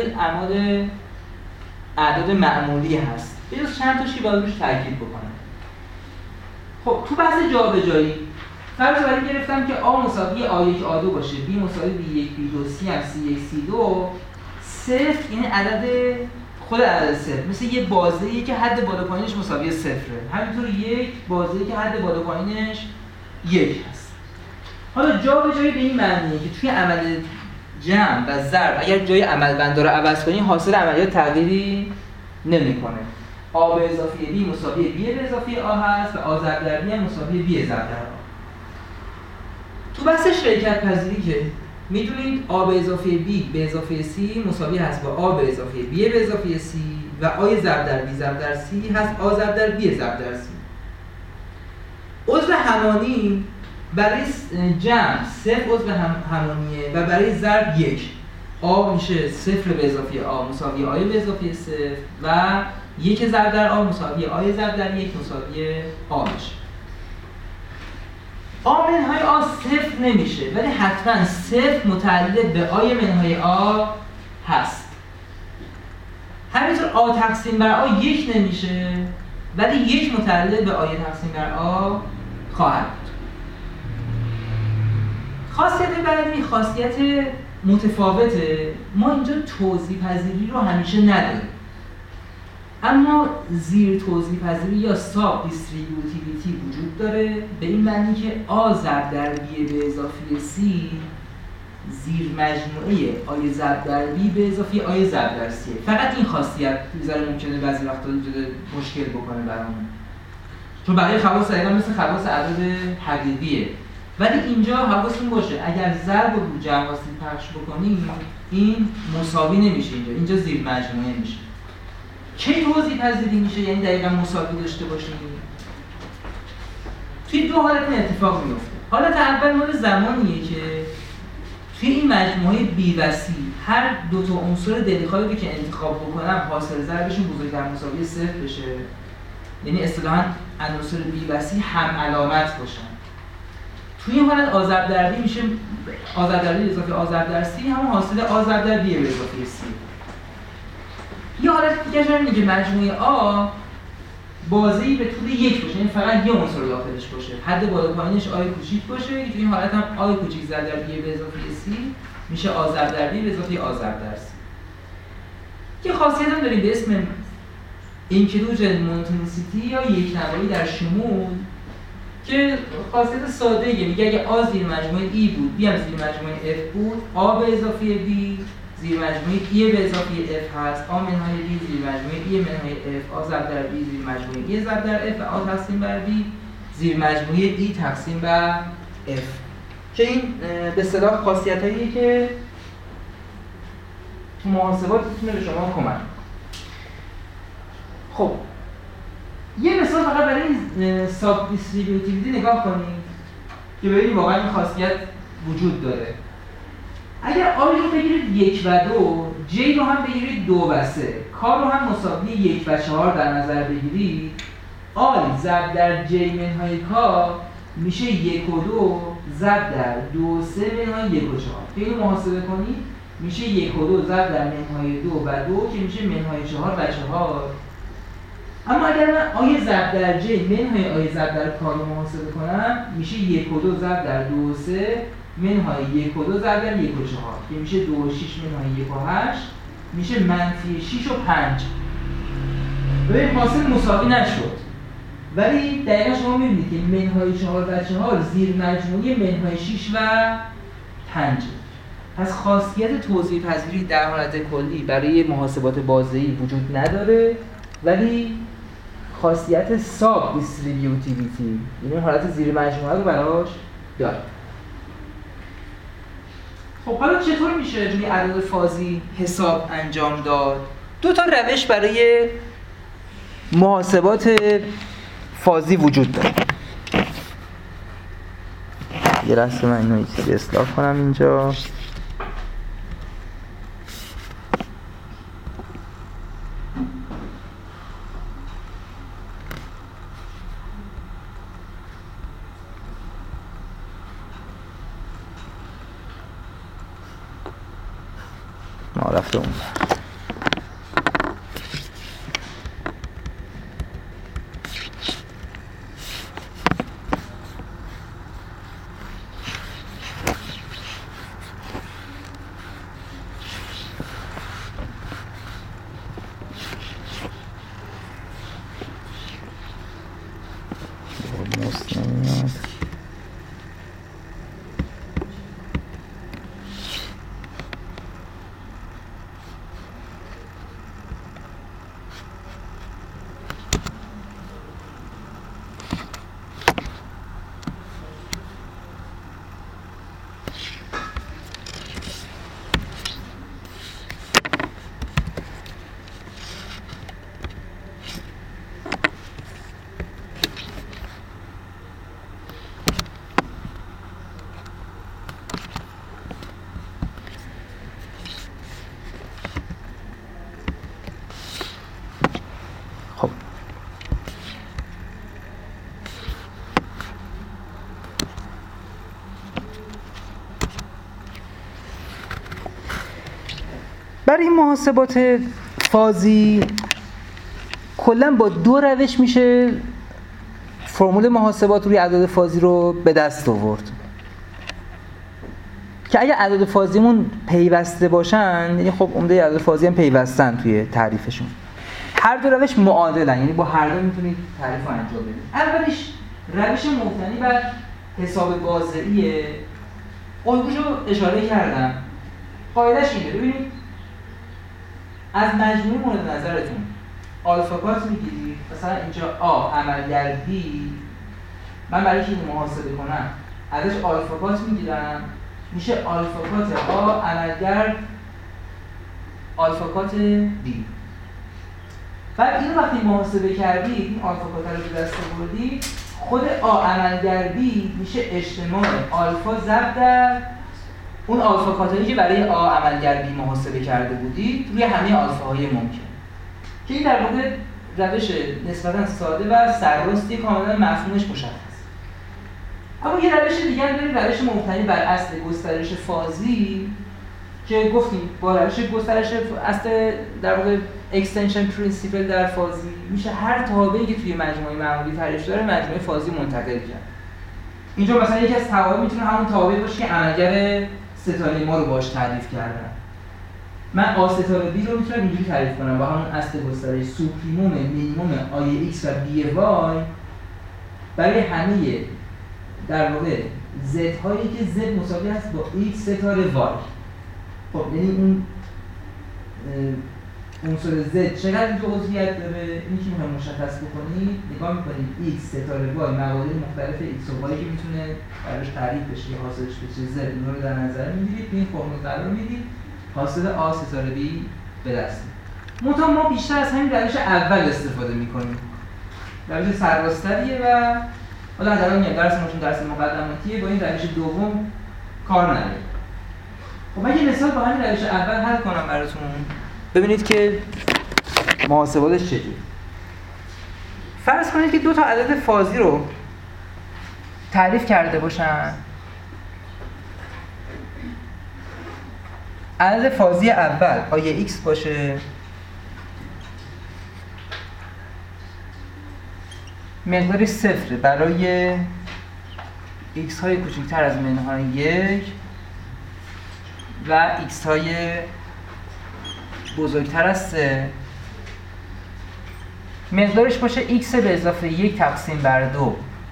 اعداد معمولی هست. بجز چند تاشی باید روش تاکید بکنم. خب تو بحث جابجایی فرض بر این گرفتم که آ مساوی آ1 آ2 باشه، بی مساوی بی1 بی2 سی هم سی1 سی2. صفر این عدد خود عدد صفر مثل یه بازه‌ای که حد بالا پایینش مساوی صفره. همینطور یک بازه‌ای که حد بالا پایینش 1 هست. حالا جابجایی به این معنیه که توی عمل جمع و ضرب اگر جای عملبند رو عوض کنیم حاصل عملیات تغییری نمی‌کنه. آ به اضافه بی مساوی بی به اضافه آ هست و آ ضرب در بی هم مساوی بی ضرب در آ. تو بحث شرکت پذیری که میدونید آ به اضافه بی به اضافه سی مساوی هست با آ به اضافه بی به اضافه سی و آی ضرب در بی ضرب در سی هست آ ضرب در بی ضرب در سی. عضو همانی برای جمع صفر عضو همانیه و برای ضرب 1. آ میشه صفر به اضافه آ مساوی آی به اضافه صفر و 1 ضرب در آ مساوی آی ضرب در 1 مساوی آ میشه. آ منهای آ صفر نمیشه ولی حتما صفر متعلق به آی منهای آ هست. همینطور آ تقسیم بر آ 1 نمیشه، ولی 1 متعلق به آی تقسیم بر آ خواهد بود. خاصیت بعدی خاصیت متفاوته. ما اینجا توزیع پذیری رو همیشه نداریم، اما زیر توزیع پذیری یا ساب دیستریبیوتیویتی وجود داره، به این معنی که آ ضرب در بی به اضافه سی زیر مجموعه آی ضرب در بی به اضافه آی ضرب در سیه. فقط این خاصیت میذاره ممکنه بعضی وقتا مشکل بکنه برامون، چون بقیه خواص دقیقا مثل خواص عدد حقیقیه. ولی اینجا حواستون باشه اگر ضرب رو جمع واسطی پخش بکنیم این مساوی نمیشه، اینجا زیر مجموعه میشه. کی توزیع پذیری میشه؟ یعنی دقیقا مساوی داشته باشیم. توی 2 حالت این اتفاق میفته. حالت اول مال زمانیه که توی این مجموعه بی و سی هر 2 تا عنصر دلخواهی که انتخاب بکنم حاصل ضربشون بزرگتر مساوی 0 بشه، یعنی اصطلاحاً عناصر بی و سی هم علامت باشن. توی این حالت آ ضرب در بی میشه آ ضرب در بی اضافه آ ضرب در سی همون حاصل آ ضرب در بی به اضافه سی. یه حالت دیگه اینه که مجموعه آ بازه‌ای به طول 1 باشه، یعنی فقط یه عنصر داخلش باشه، حد بالا پایینش آی کوچیک باشه. توی این حالت هم آی کوچیک ضرب در بی به اضافه سی میشه آ ضرب در بی به اضافه آ ضرب در سی. یه خاصیت هم داریم به اسم اینکلوژن مونتونیسیتی یا یکنوایی در شمول که خاصیت ساده‌ایه. میگه اگه آ زیر مجموعه ای بود، بی هم زیر مجموعه اف بود، آ به اضافه بی زیر مجموعه ای به اضافه اف هست، آ منهای بی زیر مجموعه ای منهای اف، آ ضرب در بی زیر مجموعه ای ضرب در اف، آ تقسیم بر بی زیر مجموعه ای تقسیم بر اف. که این به اصطلاح خاصیتاییه که تو محاسبات میتونه به شما کمک. خب یه مثال فقط برای این ساب دیستریبیوتیویتی نگاه کنیم که ببینید واقعا این خاصیت وجود داره. اگر آی رو بگیرید 1 و 2، جی رو هم بگیرید 2 و 3، کار رو هم مساوی 1 و 4 در نظر بگیرید، آی ضرب در جی منهای کا میشه 1 و 2 ضرب در 2 و 3 منهای 1 و 4. که اینو محاسبه کنید میشه 1 و 2 ضرب در منهای 2 و 2 که میشه منهای 4 و 4. اما اگر من آی ضرب در جی منهای آی ضرب در کا رو محاسبه کنم میشه 1 و 2 ضرب در 2 و 3 منهای 1 و 2 ضرب در 1 و 4 که میشه 2 و 6 منهای 1 و 8 میشه منفی 6 و 5. ببین حاصل مساوی نشد، ولی دقیقا شما میبینید که منهای 4 و 4 زیر مجموعه منهای 6 و 5. پس خاصیت توزیع پذیری در حالت کلی برای محاسبات بازه‌ای وجود نداره، ولی خاصیت ساب دیستریبیوتیویتی یعنی حالت زیر مجموعه رو براش داره. خب حالا چطور میشه روی عدد فازی حساب انجام داد؟ 2 تا روش برای محاسبات فازی وجود داره. یه لحظه من اینو یه اصلاح کنم اینجا. رفته اون برای محاسبات فازی کلا با 2 روش میشه فرمول محاسبات روی اعداد فازی رو به دست آورد که اگه اعداد فازیمون پیوسته باشن، یعنی خب عمده اعداد فازی هم پیوستن توی تعریفشون، هر 2 روش معادلن، یعنی با هر دو میتونید تعریف رو انجام بدید. اولیش روش مبتنی بر حساب بازدهیه. الگوشو اشاره کردم. قاعده‌اش اینه، ببینید از مجموعه مورد نظرتون آلفا میگیرید، مثلا اینجا آ عملگر B، من برای اینکه اینو محاسبه کنم ازش آلفا میگیرم، میشه آلفا آ عملگر آلفا B. بعد اینو وقتی محاسبه کردید، این آلفا رو به دست آوردید، خود آ عملگر B میشه اجتماع آلفا ضرب در اون آلفا که برای آ عملگر B محاسبه کرده بودید روی همه آلفاهای ممکن، که این در واقع روش نسبتاً ساده و سرراستی کاملا مفهومش مشخص. اما یه روش دیگه هم داریم، روش مبتنی بر اصل گسترش فازی که گفتیم با روش گسترش اصل در واقع اکستنشن پرینسیپل در فازی میشه هر تابعی که توی مجموعه معمولی تعریف داره مجموعه فازی منتقل کرد. اینجا مثلا یکی از توابع میتونه همون تابع باشه که عملگر ستاره ما رو باهاش تعریف کردن. من آ ستاره B رو میتونم اینجوری تعریف کنم با همون اصل گسترش سوپریموم مینیموم آی X و بی وای برای همه در واقع Z هایی که Z مساوی است با X ستاره وای. خب یعنی اون عنصر Z چقدر اینجا عضویت داره؟ این که میخوایم مشخص بکنید، نگاه میکنید X ستاره وای مقادیر مختلف X و Y که میتونه براش تعریف بشه یا حاصلش بشه Z، اینا رو در نظر میگیرید، این فرمول قرار میدید، حاصل آ ستاره B به دست میاد. ما بیشتر از همین روش اول استفاده میکنیم. روش سرراستریه و حالا الان میگم درس ما چون درس مقدماتیه، با این روش دوم کار نداره. خب من یه مثال با همین روش اول حل کنم براتون، ببینید که محاسباتش چجوریه. فرض کنید که 2 تا عدد فازی رو تعریف کرده باشن. عدد فازی اول آی X باشه، مقدارش 0 برای X های کوچکتر از منهای 1 و X های بزرگتر از 3، مقدارش باشه X به اضافه 1 تقسیم بر 2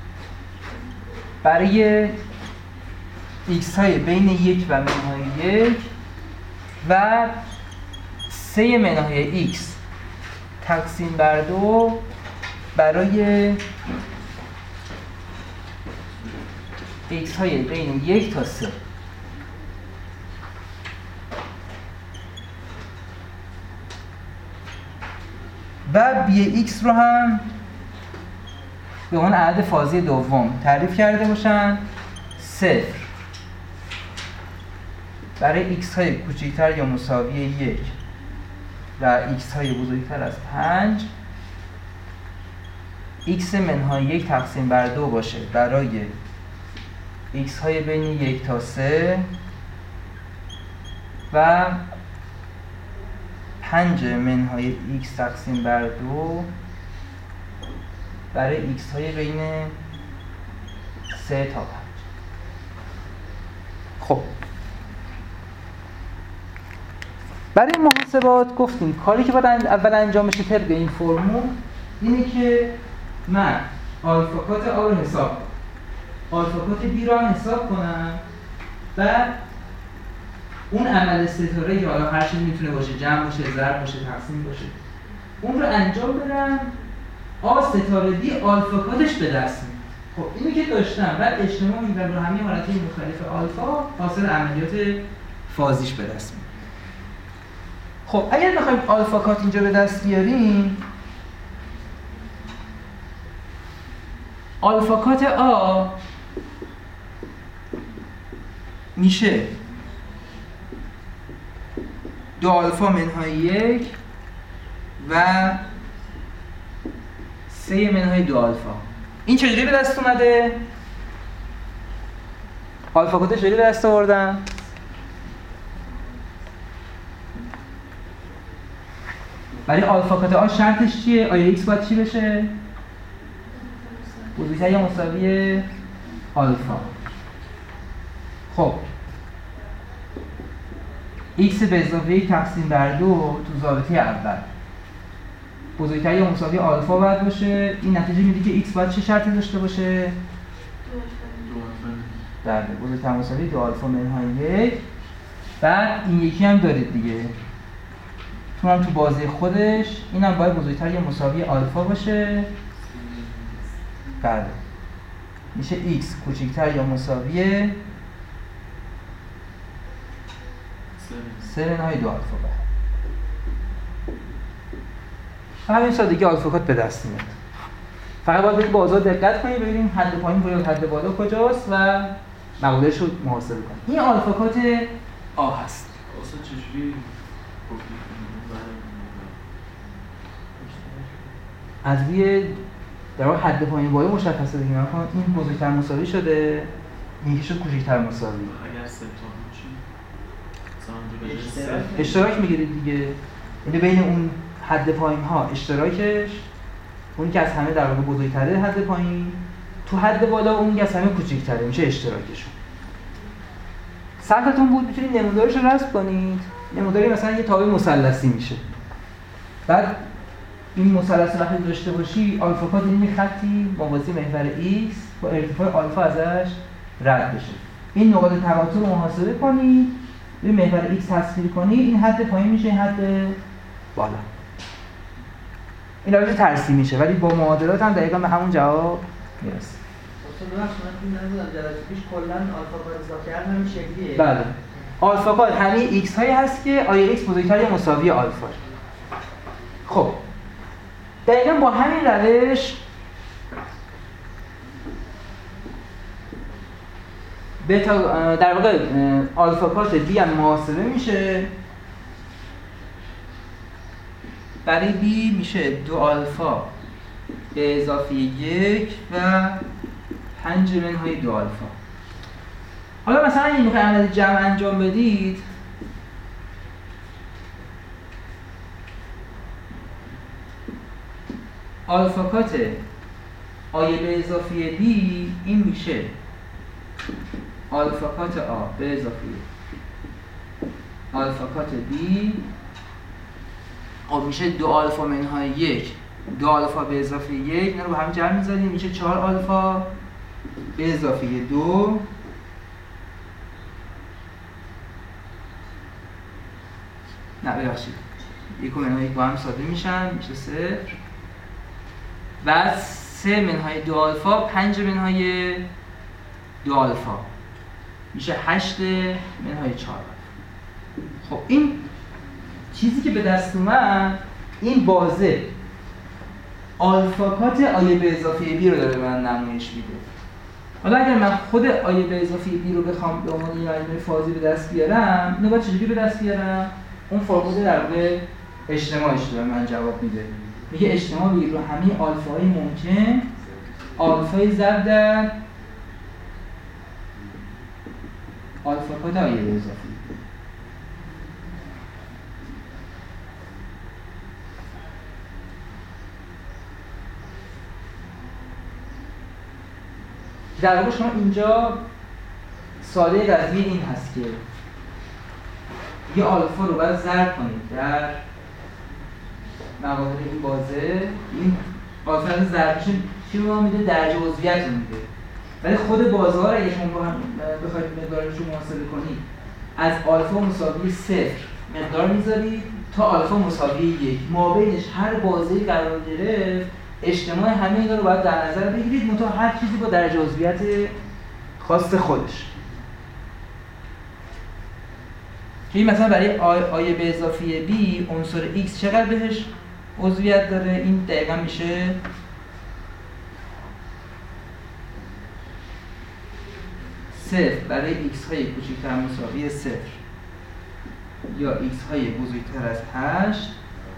برای X های بین 1 و منهای 1 و 3 منهای X تقسیم بر 2 برای X های بین 1 تا 3. و بی X رو هم به عنوان عدد فازی دوم تعریف کرده باشن 0 برای X های کوچکتر یا مساوی 1 و X های بزرگتر از 5 X منهای 1 تقسیم بر 2 باشه برای X های بین 1 تا 3 و 5 منهای X تقسیم بر 2 برای X های بین 3 تا 5. خب برای محاسبات گفتیم کاری که باید اول انجام بشه طبق این فرمول اینه که من آلفاکات آ رو حساب کنم، آلفاکات بی رو هم حساب کنم و اون عمل ستاره که حالا هر چیزی میتونه باشه، جمع باشه، ضرب باشه، تقسیم باشه، اون رو انجام بدم، آ ستاره بی آلفاکاتش به دست میاد. خب اینو که داشتم بعد اجتماع میدم رو همه حالتهای مختلف آلفا حاصل عملیات فازیش به دست میاد. خب اگر بخوایم آلفاکات اینجا به دست بیاریم، آلفاکات آ میشه 2 آلفا منهای 1 و 3 منهای 2 آلفا. این چجوری به دست اومده؟ آلفاکات چجوری به دست آوردم؟ برای آلفا کات آ شرطش چیه؟ آیا ایکس باید چی بشه؟ بزرگتر یا مساوی آلفا. خب ایکس به اضافه 1 تقسیم بر 2 تو ضابطه اول بزرگتر یا مساوی آلفا باید باشه. این نتیجه میده که ایکس باید چه شرطی داشته باشه؟ بله، بزرگتر مساوی 2 آلفا منهای 1. بعد این یکی هم دارید دیگه، تو بازی خودش اینم باید بزرگتر یا مساوی آلفا باشه. بله، میشه x کوچکتر یا مساوی 3 منهای 2 آلفا. بله، همین سادگی آلفا کات به دست میاد. فقط باید به این بازار دقت کنید ببینیم حد پایین کجاست حد بالا کجاست و مقدارش رو محاسبه کنید. این آلفا کات آ هست. اصلا چجوری از روی در واقع حد پایین بالا مشخصه دیگه. مثلا این بزرگتر مساوی شده، این شد کوچکتر مساوی. اگر سه تا چی؟ اشتراک میگیرید دیگه. یعنی بین اون حد پایین ها اشتراکش، اون که از همه در واقع بزرگتره حد پایین، تو حد بالا اون که از همه کوچکتره میشه اشتراکشون. سختتون بود میتونید نمودارش رو رسم کنید. نموداری مثلا یه تابع مثلثی میشه. بعد این مثلث وقتی داشته باشی آلفا کات این خطی موازی محور x با ارتفاع آلفا ازش رد بشه. این نقاط تقاطع رو محاسبه کنید، روی محور x تصویر کنید، این حد پایین میشه، این حد بالا. این روش ترسیم میشه ولی با معادلات هم دقیقاً به همون جواب میرسه. اصلا ببخشید من تو نمیدونم جلسه پیش کلا آلفا کات حساب کردن همین شکلیه. بله. آلفا کات همین x هایی هست که آیا x بزرگتر یا مساوی آلفا. خب دقیقاً با همین روش بتا در واقع آلفا کات بی هم محاسبه میشه. برای بی میشه 2 آلفا به اضافه 1 و 5 منهای 2 آلفا. حالا مثلا این میخوای عمل جمع انجام بدید، آلفا کات آی به اضافه بی این میشه آلفا کات آ به اضافه آلفا کات بی میشه 2 آلفا منهای 1 2 آلفا به اضافه 1 اینا رو با هم جمع می‌ذاریم میشه 4 آلفا به اضافه 2 نه ببخشید 1 منهای 1 با هم ساده میشن میشه 0 و 3 منهای 2 آلفا 5 منهای 2 آلفا میشه 8 منهای 4. خب این چیزی که به دست اومد این بازه آلفا کات آی به اضافه بی رو داره به من نمایش میده. حالا اگر من خود آی به اضافه بی رو بخوام به عنوان یه مجموعه فازی به دست بیارم اینو باید چجوری به دست بیارم؟ اون فرمول در واقع اجتماعش رو به من جواب میده. میگه اجتماع بگیر رو همه آلفاهای ممکن آلفای ضرب در آلفا کات آی به اضافه بی. در واقع شما اینجا ساده قضیه این هست که یه آلفا رو باید ضرب کنید در مقادیر این بازه. این آلفا رو ضرب میشه چی رو میده؟ درجه عضویت رو میده. ولی خود بازه ها رو اگه شما بخواید مقدارش رو محاسبه کنید از آلفا مساوی 0 مقدار میذارید تا آلفا مساوی 1 مابینش هر بازه‌ای قرار گرفت اجتماع همه اینا رو باید در نظر بگیرید منتها هر چیزی با درجه عضویت خاص خودش. این مثلا برای آی به اضافه بی عنصر x چقدر بهش عضویت داره؟ این دقیقا میشه 0 برای x های کوچکتر مساوی 0 یا x های بزرگتر از 8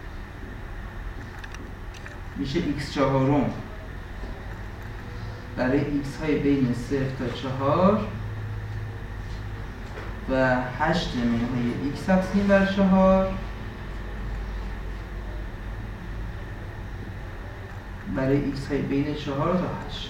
میشه x چهارم برای x های بین 0 تا 4 و 8 منهای x تقسیم بر 4 برای x های بین 4 تا 8.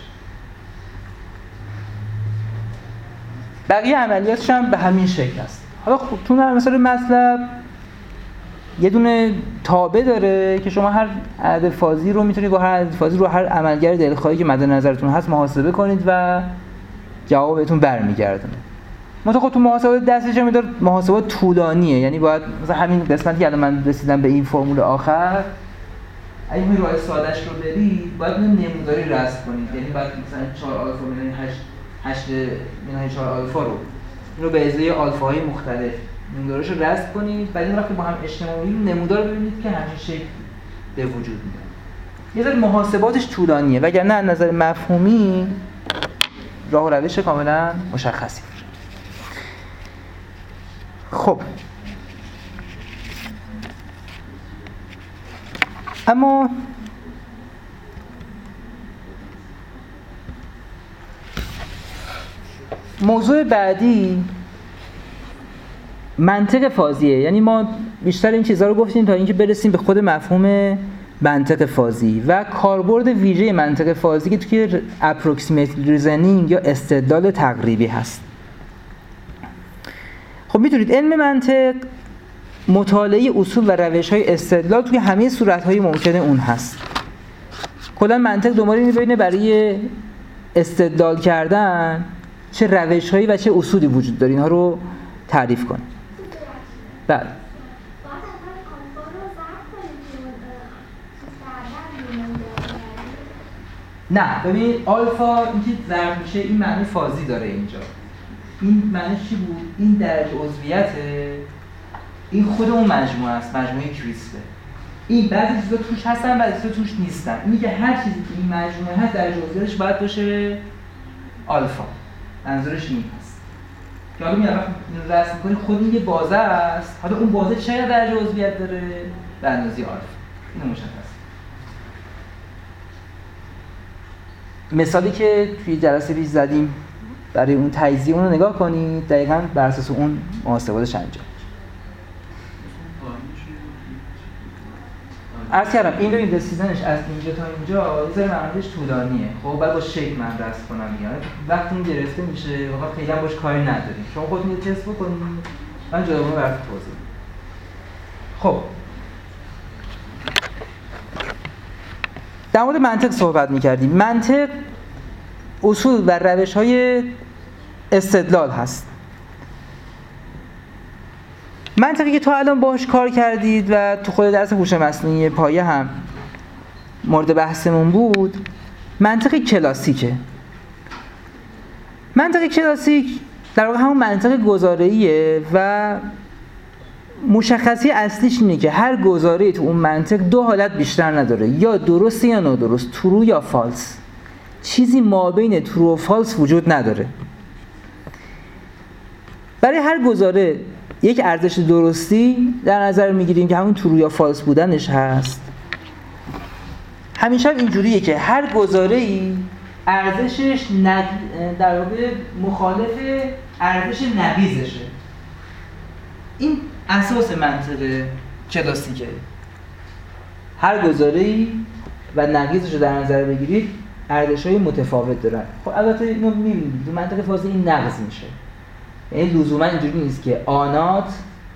بقیه عملیاتش هم به همین شکل است. حالا خب تو مثلا مطلب یه دونه تابع داره که شما هر عدد فازی رو میتونید با هر عدد فازی رو هر عملگر دلخواهی که مد نظرتون هست محاسبه کنید و جواب بهتون برمیگردونه. مثلا خب تو محاسبات دستش میدار محاسبات طولانیه، یعنی باید مثلا همین قسمتی که الان من رسیدم به این فرمول آخر، اگه این راه سادهش رو برید باید اینو نموداری رسم کنید، یعنی باید مثلا 4 آلفا مینوی 8 مینوی 4 آلفا رو اینو به ازای آلفاهای مختلف نمودارش رو رسم کنید، بعد این وقتی با هم اجتماع می‌کنید نمودار ببینید که همین شکل به وجود میاد. یه ذره محاسباتش طولانیه، وگرنه از نظر مفهومی راه و روش کاملا مشخصی. خب اما موضوع بعدی منطق فازیه، یعنی ما بیشتر این چیزها رو گفتیم تا اینکه برسیم به خود مفهوم منطق فازی و کاربرد ویژه منطق فازی که توی اپروکسیمیت ریزنینگ یا استدلال تقریبی هست. خب میتونید علم منطق مطالعه اصول و روش‌های استدلال توی همه صورت‌های ممکنه اون هست. کلا منطق دنبال اینه ببینه برای استدلال کردن چه روش‌هایی و چه اصولی وجود داره، اینها رو تعریف کنه. بله. نه ببین آلفا اینکه ضرب میشه این معنی فازی داره اینجا. این معنی چی بود؟ این درجه عضویته، این خود اون مجموعه است، مجموعه کریسپه. این بعضی چیزا توش هستن بعضی چیزا توش نیستن. اینی که هر چیزی که این مجموعه هست درجه عضویتش باید باشه آلفا. منظورش این هست که حالا میاد وقتی اینو رسم می‌کنی خود این یه بازه است، حالا اون بازه چقدر درجه عضویت داره؟ به اندازه آلفا. اینو مشخص. مثالی که توی جلسه پیش زدیم برای اون تجزیه اون رو نگاه کنید، دقیقاً بر اساس اون محاسباتش انجام. عرض کردم این ببین رسیدنش از اینجا تا اینجا یه ذره معنیش طولانیه. خب بعد با شکل من رسم کنم میاد. وقتی این گرفته میشه واقعا خیلی هم باش کاری نداریم. شما خودتون یه تست بکنید. من جداگانه براتون توضیح میدم. خب در مورد منطق صحبت می‌کردیم. منطق اصول و روش‌های استدلال هست. منطقی که تا الان باهاش کار کردید و تو خود درس هوش مصنوعی پایه هم مورد بحثمون بود، منطق کلاسیکه. منطق کلاسیک در واقع همون منطق گزاره‌ایه و مشخصی اصلیش اینه که هر گزاره‌ای تو اون منطق دو حالت بیشتر نداره، یا درست یا نادرست، ترو یا فالس. چیزی مابین ترو و فالس وجود نداره. برای هر گزاره یک ارزش درستی در نظر میگیریم که همون ترو یا فالس بودنش هست. همیشه اینجوریه که هر گزاره‌ای ارزشش در واقع مخالف ارزش نقیضشه. این اساس منطق کلاسیکه. هر گزاره‌ای و نقیضش رو در نظر بگیرید ارزش‌های متفاوت دارن. خب البته اینو می‌بینید تو منطق فازی این نقض میشه. یعنی لزوما اینجوری نیست که آنات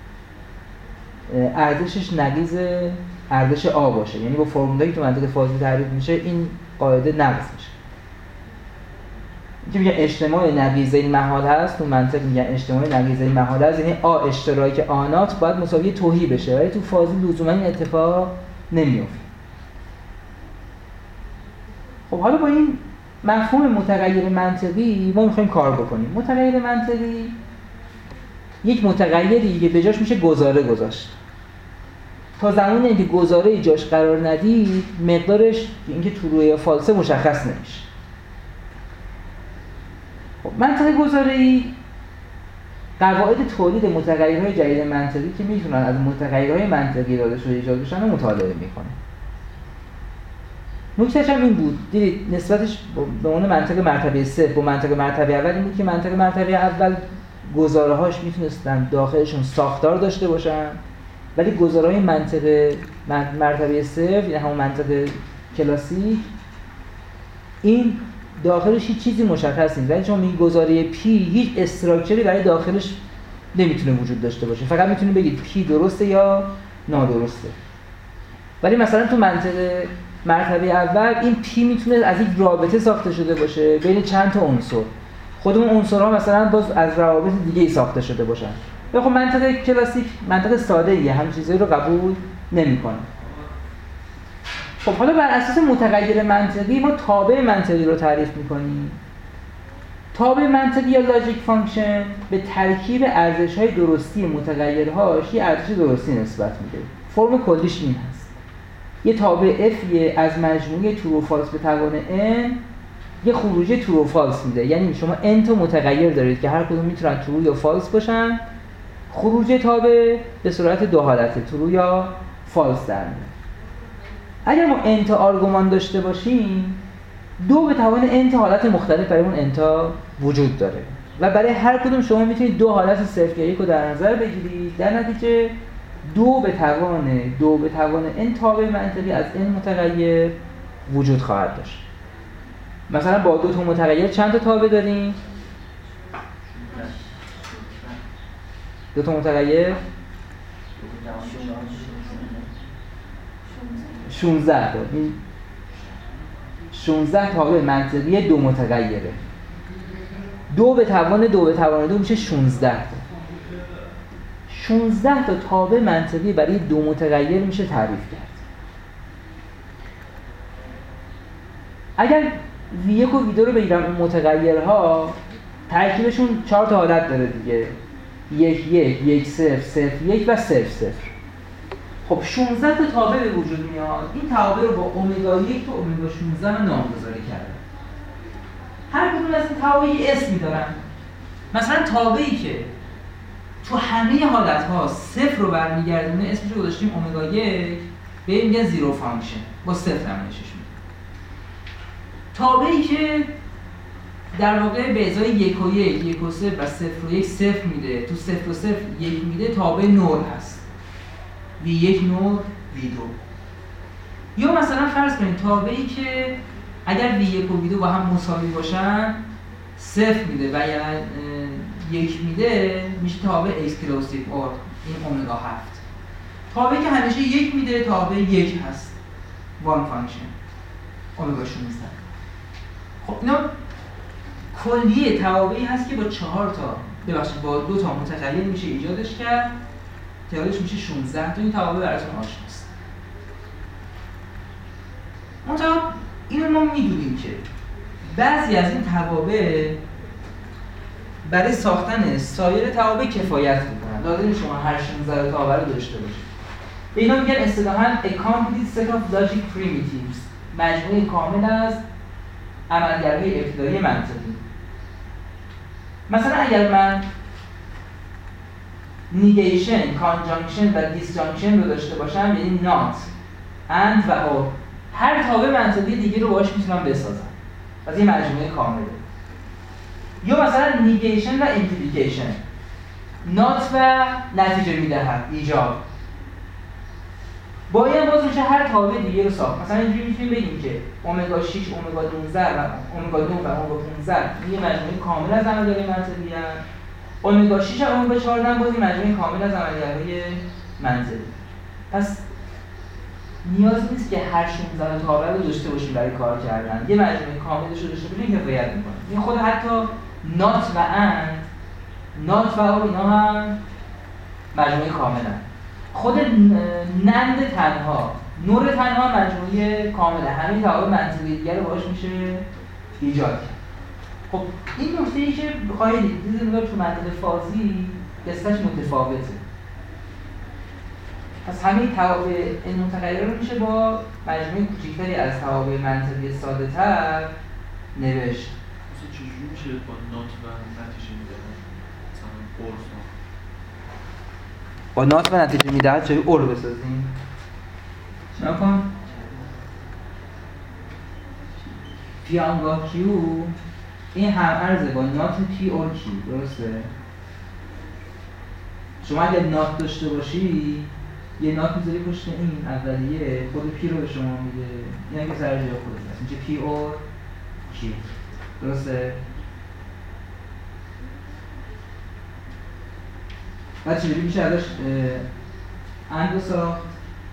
ارزشش نقیض ارزش آ باشه، یعنی با فرمولایی که تو منطق فازی تعریف میشه این قاعده نقض میشه. اینکه میگن اجتماع نقیضه محال هست، تو منطق میگن اجتماع نقیضه محال هست، یعنی آ اشتراک آنات باید مساوی توهی بشه، ولی تو فازی لزوما این اتفاق نمیفته. خب حالا با این مفهوم متغیر منطقی ما میخوایم کار بکنیم. متغیر منطقی یک متغیری که به جاش میشه گزاره گذاشت. تا زمانی که گزاره جاش قرار ندید مقدارش اینکه ترو یا فالسه مشخص نمیشه. خب منطق گزاره‌ای قواعد تولید متغیرهای جدید منطقی که میتونن از متغیرهای منطقی داده شده ایجاد بشن رو مطالعه میکنه. نکتهش هم این بود، دیدید نسبتش به اون منطق مرتبه 3 با منطق مرتبه اول این بود که منطق مرتبه اول گزاره‌هاش میتونستن داخلشون ساختار داشته باشن، ولی گزاره‌های منطق مرتبه 3 یعنی همون منطق کلاسیک این داخلش هیچ چیزی مشخص نیست، ولی شما میگی گزاره پی هیچ استراکچری برای داخلش نمیتونه وجود داشته باشه، فقط میتونید بگید پی درسته یا نادرسته. ولی مثلا تو منطقه مرتبه اول این پی میتونه از یک رابطه ساخته شده باشه بین چند تا عنصر، خود اون عنصرها مثلا باز از روابط دیگه‌ای ساخته شده باشن. خب منطقه کلاسیک منطقه ساده‌ایه، همین چیزایی رو قبول نمی‌کنه. خب حالا بر اساس متغیر منطقی ما تابع منطقی رو تعریف می‌کنیم. تابع منطقی یا لاجیک فانکشن به ترکیب ارزش‌های درستی متغیرهاش یه ارزش درستی نسبت میده. فرم کلیش این هست: یه تابع f از مجموعه ترو و فالس به توان n یه خروجی ترو و فالس میده. یعنی شما n تا متغیر دارید که هر کدوم میتونن ترو یا فالس باشن، خروج تابع به صورت دو حالته، ترو یا فالس در میاد. اگر ما n تا آرگومان داشته باشیم، 2 به توان n تا حالت مختلف برای اون n تا وجود داره و برای هر کدوم شما میتونید 2 حالت صفر یا 1 رو در نظر بگیرید. در نتیجه 2 به توان n تابع منطقی از n متغیر وجود خواهد داشت. مثلا با 2 تا متغیر چند تا تابع داریم؟ 2 تا متغیر 16 تا. این 16 تابع منطقی 2 متغیره. 2 به توان 2 میشه 16 تا. 16 تا تابع منطقی برای 2 متغیر میشه تعریف کرد. اگر V1 و V2 رو بگیرم، اون متغیرها ترکیبشون 4 تا حالت داره دیگه: 1 1 1 0 0 1 و 0 0. خب 16 تا تابع به وجود میاد. این تابع رو با اومگا 1 تا اومگا 16 نامگذاری کردن. هر کدوم از این تابع یه اسمی دارن. مثلا تابعی که تو همه حالت‌ها صفر رو برمیگردونه اسمش رو گذاشتیم اومگا 1، به این میگن زیرو فانکشن، با صفر هم نشش میده. تابعی که در واقع به ازای 1 و 1 1 و 0 و 0 و 1 صفر میده، تو 0 و 0 1 میده، تابع نور هست، V1 نور V2. یا مثلا فرض کنید تابعی که اگر V1 و V2 با هم مساوی باشن صفر میده و یا 1 میده، میشه تابع اکسکلوسیو اور این اومگا 7. تابعی که همیشه 1 میده تابع 1 هست، وان فانکشن اومگا 16. خب اینا کلیه توابعی هست که با 2 تا متغیر میشه ایجادش کرد، تعدادش میشه 16 تا. این توابع براتون آشناست. منتها اینو ما میدونیم که بعضی از این توابع برای ساختن سایر توابع کفایت میکنن. لازم شما هر 16 توابع رو داشته باشید. به اینا میگن اصطلاحاً a complete set of logic primitives، مجموعه کامل از عملگرهای ابتدایی منطقی. مثلا اگر من نیگیشن، کانجانکشن و دیسجانکشن رو داشته باشم، یعنی نات، اند و اور، هر تابع منطقی دیگه رو باهاش میتونم بسازم. پس این مجموعه کامله. یا مثلا نیگیشن و ایمپلیکیشن، نات و نتیجه میدهد، ایجاب. با این باز میشه هر تابع دیگه رو ساخت. مثلا اینجوری میتونیم بگیم که اومگا 6 اومگا 19 و اومگا 9 و اومگا 15 یه مجموعه کامل از عملگرهای منطقی هست. اومگا 6 و اومگا 14 باز یه مجموعه کامل از عملگرهای منطقی. پس نیاز نیست که هر 16 تابع رو داشته باشیم برای کار کردن. یه مجموعه کاملش رو داشته باشیم کفایت میکنه. این خود حتی نات و اند، نات و اور، اینا هم مجموعه کاملن. خود نند تنها، نور تنها مجموعه کامله. همین توابع منطقی دیگر رو باهاش میشه ایجاد کرد. خب این نکته‌ای که بخواید دیدید تو منطق فازی قصه‌اش متفاوته. پس همین توابع این متغیر رو میشه با مجموعه کوچکتری از توابع منطقی ساده‌تر نوشت. مثلا چجوری میشه با نات و نتیجه میدهد؟ مثلا اور با نات و نتیجه میدهد چه اور بسازیم؟ شما کن پی آنگاه کیو این هم عرضه با نات پی اور کیو، درسته؟ شما اگر نات داشته باشی یه نات میذاری پشت این اولیه، خود پی رو به شما میده، این اگه سر جای خودت هست میشه پی اور Q. درسته؟ بعد چجوری میشه ازش اند ساخت؟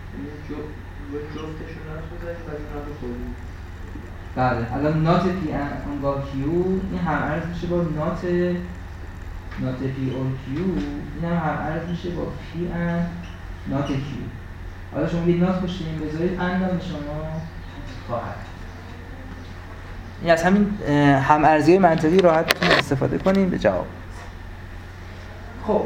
جفتشون رو بذاریم و این رو بکنیم. بله الان نات پی ان با کیو این هم عرض میشه با نات پی اور کیو، این هم عرض میشه با پی ان نات کیو. حالا شما یه نات پشت این بذارید ان نام شما خواهد. این از همین هم ارزی منطقی راحت میتونید استفاده کنیم به جواب. خب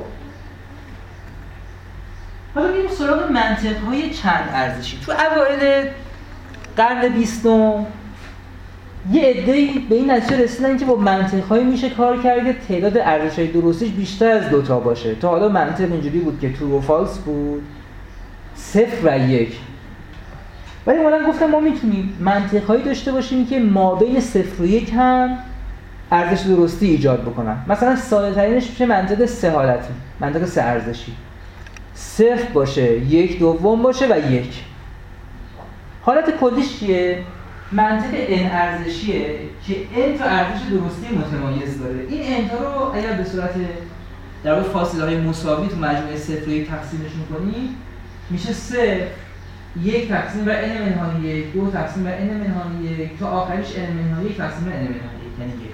حالا میریم سراغ منطق‌های چند ارزشی. تو اوایل قرن 20 یه عده‌ای به این نتیجه رسیدن که با منطق‌هایی میشه کار کرد که تعداد ارزش‌های درستیش بیشتر از 2 تا باشه. تا حالا منطق اینجوری بود که ترو و فالس بود، 0 و 1. ولی اومدن گفتن ما میتونیم منطق‌هایی داشته باشیم که مابین 0 و 1 هم ارزش درستی ایجاد بکنن. مثلا ساده‌ترینش میشه منطق 3 حالتی، منطق 3 ارزشی. 0 باشه، 1 دوم باشه و 1. حالت کلیش چیه؟ منطق n ارزشیه که n تا ارزش درستی متمایز داره. این n تا رو اگر به صورت در واقع فاصله‌های مساوی تو مجموعه 0 و 1 تقسیمشون کنیم میشه 0 1 تقسیم بر n منهای 1 2 تقسیم بر n منهای 1 تا آخریش n منهای 1 تقسیم بر n منهای 1 یعنی 1.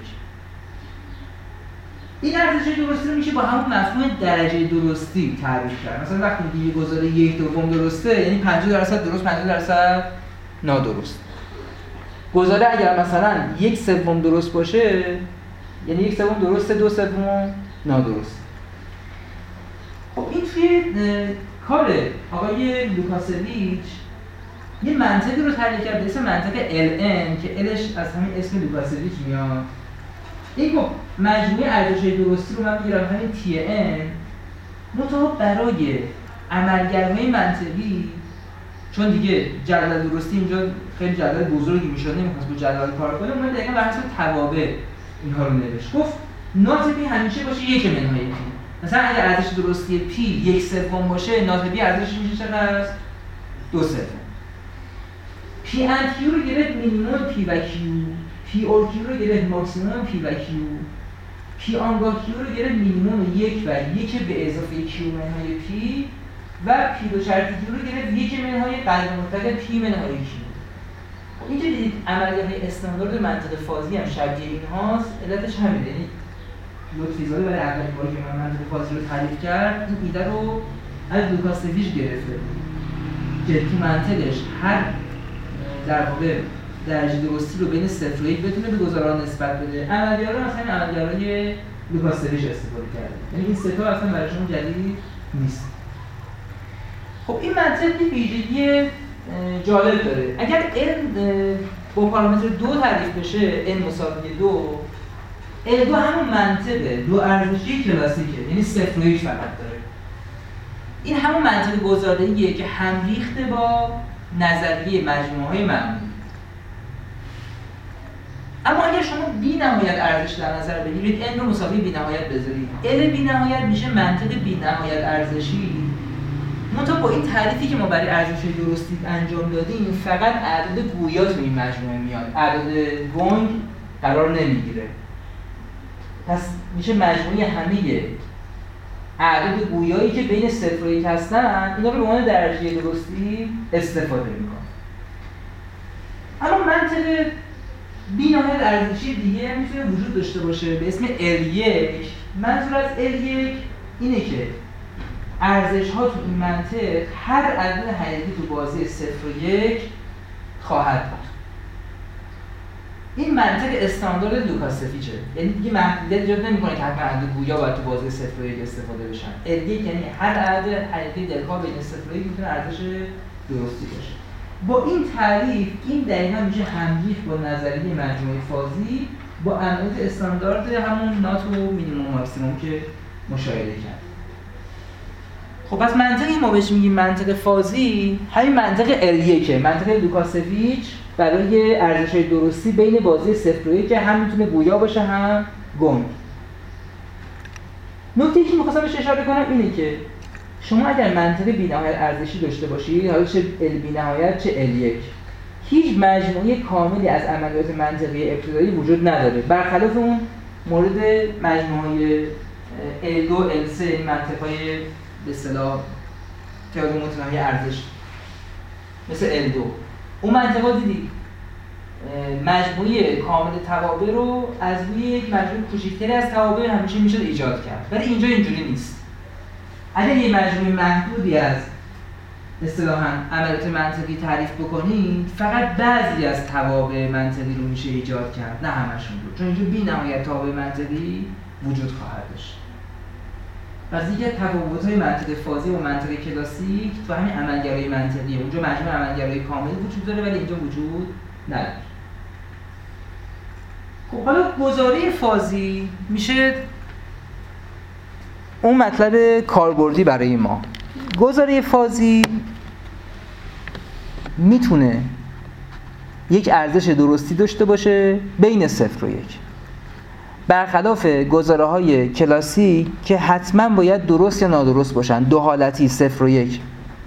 این ارزش درستی رو میشه با همون مفهوم درجه درستی تعریف کرد. مثلا وقتی میگی یه گزاره 1 دوم درسته یعنی 50% درست 50% نادرست. گزاره اگر مثلا 1 سوم درست باشه یعنی 1 سوم درسته 2 سوم نادرست. خب این توی کار آقای لوکاسویچ یه منطقی رو تعریف کرد به اسم منطق LN که Lش از همین اسم لوکاسویچ میاد. این خب مجموعه ارزش‌های درستی رو من میگیرم همین TN منتها برای عملگرهای منطقی چون دیگه جدول درستی اینجا خیلی جدول بزرگی میشد نمیخواست با جدول کار کنه اومد دقیقاً بر حسب توابع اینها رو نوشت. گفت نات پی همیشه باشه 1 منهای پی. مثلا اگر ارزش درستی پی 1 سوم باشه نات پی ارزشش میشه چقدر؟ 2 سوم. پی ان کیو رو گرفت مینیمم پی و کیو، پی اور کیو رو گرفت ماکسیمم پی و کیو، پی آنگاه کیو رو گرفت مینیمم 1 و 1 به اضافه کیو منهای پی و پی دو شرطی کیو رو گرفت 1 منهای قلب مطلق پی منهای کیو. اینجا دیدید عملیات استاندارد منطق فازی هم شبیه اینهاست. علتش همینه، یعنی لطفی‌زاده برای اولین باری که من منطق فازی رو تعریف کرد این ایده رو از لوکاسویچ گرفته که تو منطقش هر در واقع درجه درستی رو بین 0 و 1 بتونه به گزاران نسبت بده. عملیات رو مثلا عملیات‌های لوکاسویچ استفاده کرده. یعنی این سه تا اصلا برای شما جدید نیست. خب این منطق یه ویژگی جالب داره. اگر n با پارامتر 2 تعریف بشه n مساوی 2 L2 همون منطقه دو ارزشی کلاسیکه یعنی 0 و 1 فقط داره. این همون منطق گزاره‌ایه که هم ریخته با نظریه مجموعه‌های معمولی. اما اگر شما بی نهایت ارزش در نظر بگیرید n رو مساوی بی نهایت بذارید L بی نهایت میشه منطق بی نهایت ارزشی. منتها با این تعریفی که ما برای ارزش‌های درستی انجام دادیم فقط اعداد گویا تو این مجموعه میاد، اعداد گنگ قرار نمیگیره. پس میشه مجموعه همه اعداد گویایی که بین 0 و 1 هستن اینا رو به عنوان درجه درستی استفاده میکنن. اما منطق بی‌نهایت ارزشی دیگه میتونه وجود داشته باشه به اسم L1. منظور از L1 اینه که ارزش ها تو این منطق هر عدد حقیقی تو بازی 0 و 1 خواهد بود. این منطق استاندارد لوکاسویچه، یعنی دیگه محدودیت ایجاد نمی‌کنه که حتما عدد گویا باید تو بازی 0 و 1 استفاده بشن. L1 یعنی هر عدد حقیقی دلخواه بین 0 و 1 میتونه ارزش درستی باشه. با این تعریف این دقیقاً میشه همریخ با نظریه مجموعه فازی با عملیات استاندارد همون نات و مینیمم ماکسیمم که مشاهده کرد. خب پس منطقی ما بهش میگیم منطق فازی همین منطق L1 منطق لوکاسویچ برای ارزش‌های درستی بین بازی 0 و 1 که هم میتونه گویا باشه هم گنگ. نکته‌ای که می‌خواستم بهش اشاره کنم اینه که شما اگر منطق بی‌نهایت ارزشی داشته باشید حالا چه L بی‌نهایت چه L1 هیچ مجموعه کاملی از عملیات منطقی ابتدایی وجود نداره، برخلاف اون مورد مجموعه L2 L3 این منطقهای به اصطلاح تئوری متناهی ارزش مثل L2 اون منطقه دیدید مجموعه کامل توابع رو از روی یک مجموعه کوچکتری از توابع همیشه میشه ایجاد کرد، ولی اینجا اینجوری نیست. اگر یه مجموعه محدودی از اصطلاحاً عملیات منطقی تعریف بکنید، فقط بعضی از توابع منطقی رو میشه ایجاد کرد، نه همشون رو، چون اینجا بی‌نهایت توابع منطقی وجود خواهد داشت. پس دیگه تفاوت‌های منطق فازی و منطق کلاسیک تو همین عملگرایی منطقیه. اونجا مجموعه عملگرایی کامل وجود داره ولی اینجا وجود نداره. خب حالا گزاره فازی میشه اون مطلب کاربردی برای ما. گزاره فازی میتونه یک ارزش درستی داشته باشه بین 0 و 1، برخلاف گزاره‌های کلاسیک که حتما باید درست یا نادرست باشن، دو حالتی 0 و 1.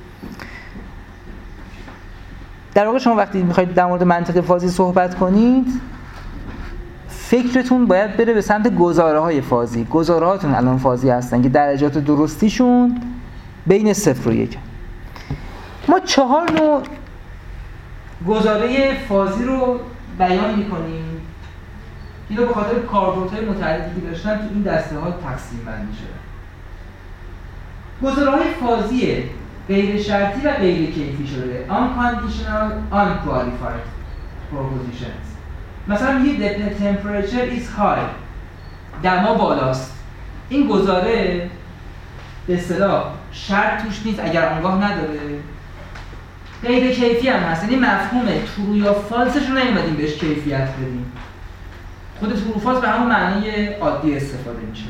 در واقع شما وقتی میخواید در مورد منطق فازی صحبت کنید، فکرتون باید بره به سمت گزاره‌های فازی. گزاره‌هاتون الان فازی هستن که درجات درستیشون بین 0 و 1. ما 4 نوع گزاره فازی رو بیان می‌کنیم که به خاطر کاربردهای متعددی که داشتن تو این دسته‌ها تقسیم بندی شده. گزاره‌های فازی غیر شرطی و غیر کیفی شده، unconditional unqualified propositions. مثلا میگه the temperature is high، دما بالاست. این گزاره به اصطلاح شرط توش نیست اگر آنگاه نداره، غیر کیفی هم هست، یعنی مفهوم true یا falseش رو نمی‌بدیم بهش کیفیت بدیم. خود true false به همون معنی عادی استفاده میشه.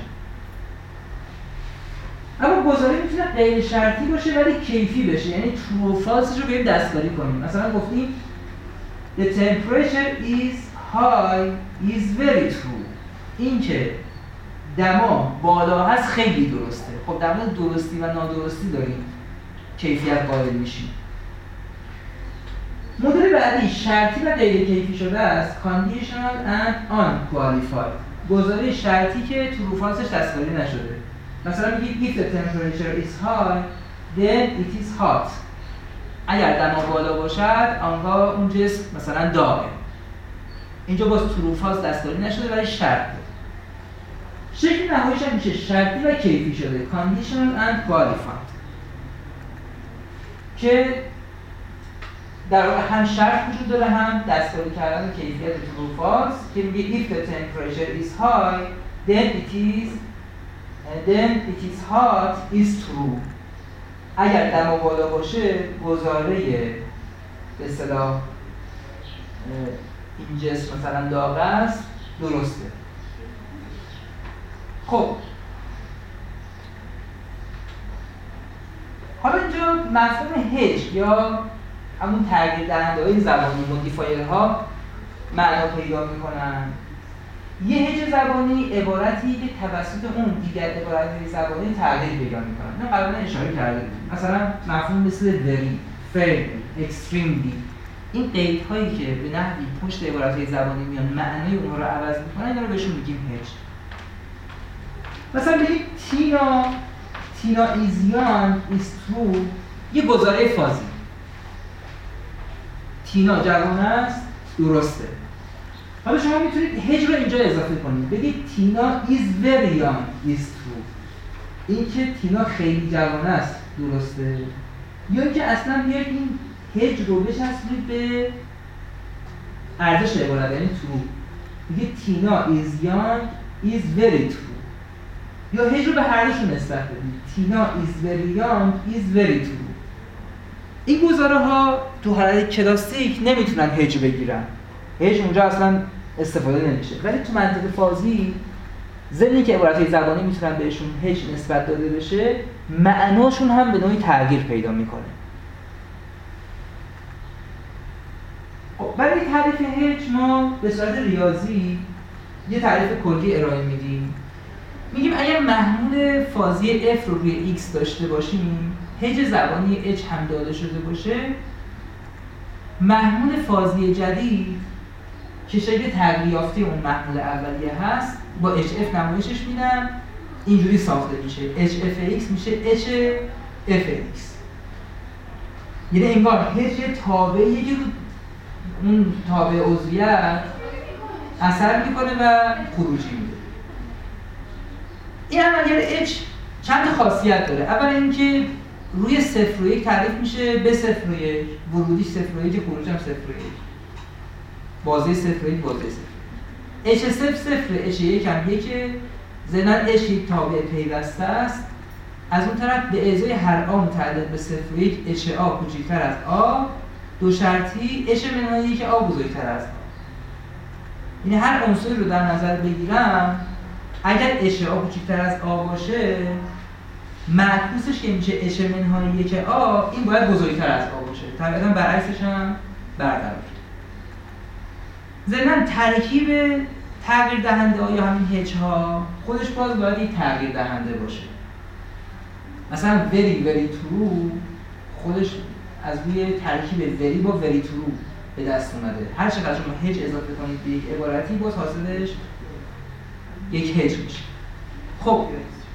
اما گزاره میتونه غیر شرطی باشه ولی کیفی بشه، یعنی true و falseش رو بریم دستکاری کنیم. مثلا گفتیم the temperature is high is very true. این که دما بالا هست خیلی درسته. خب در مورد درستی و نادرستی داریم کیفیت قائل میشیم. مدل بعدی شرطی و غیر کیفی شده است، conditional and unqualified. گزاره شرطی که true falseش دستکاری نشده. مثلا میگید if the temperature is high then it is hot. اگر دما بالا باشد آنگاه اون جسم مثلا داغه. اینجا باز true false دستکاری نشده ولی شرطه. شکل نهاییش هم میشه شرطی و کیفی شده، conditional and qualified، که در واقع هم شرط وجود داره هم دستکاری کردن کیفیت true false، که میگه if the temperature is high then it is hot is true. اگر دما بالا باشه گزاره به اصطلاح این جسم مثلا داغ است درسته. خب حالا اینجا مفهوم هج یا همون تغییر دهنده‌های زبانی مودیفایرها معنا پیدا میکنن. یه هج زبانی عبارتی که توسط اون دیگر عبارت‌های زبانی تغییر پیدا میکنن. من قبلا اشاره کردم مثلا مفهوم مثل very, fairly, extremely، این قیدهایی که به نحوی پشت عبارت‌های زبانی میان معنای اونها رو عوض میکنن، اینا رو بهشون میگیم هج. مثلا بگید تینا is young is true، یه گزاره فازی. تینا جوان است درسته. حالا شما میتونید هج رو اینجا اضافه کنید، بگید تینا is very young is true. این که تینا خیلی جوان است درسته. یا اینکه اصلا بیاید این هج رو بچسبونید به ارزش عبارت، یعنی true. بگید تینا is young is very true. یا هج رو به هر دوشون نسبت بدید. تینا is very young is very true. این گزاره ها تو حالت کلاسیک نمیتونن هج بگیرن. هج اونجا اصلا استفاده نمیشه. ولی تو منطق فازی ضمن که عبارت‌های زبانی میتونن بهشون هج نسبت داده بشه، معناشون هم به نوعی تغییر پیدا میکنه. برای تعریف هج ما به صورت ریاضی یه تعریف کلی ارائه میدیم. میگیم اگر محمول فازی f رو روی x داشته باشیم، هج زبانی h هم داده شده باشه، محمول فازی جدید که شکل تغییر یافته اون محمول اولیه هست با HF نمایشش میدم، اینجوری ساخته میشه. HFX میشه HFX. یعنی انگار هج یه تابعیه که رو اون تابع عضویت اثر میکنه و خروجی میده. این عملگر H چند خاصیت داره. اول اینکه روی 0 و 1 تعریف میشه به 0 و 1، ورودیش 0 و 1، خروجش هم 0 و 1. بازه 0 و 1 بازه 0. H0 0 H1 هم 1. ضمن H یک تابع پیوسته است. از اون طرف به ازای هر آ متعلق به 0 و 1 H آ کوچکتر از آ، دو شرطی H منهای که آ بزرگتر از آ. یعنی هر عنصری رو در نظر بگیرم اگر H آ کوچکتر از آ باشه، معکوسش که میشه H منهای 1 آ، این باید بزرگتر از آ باشه. طبعا برعکسش هم برقرار. ضمن ترکیب تغییر دهنده ها یا همین هج ها خودش باز باید یک تغییر دهنده باشه. مثلا very true خودش از روی ترکیب very با very true به دست اومده. هر چقدر شما هج اضافه کنید به یک عبارتی باز حاصلش یک هج میشه. خب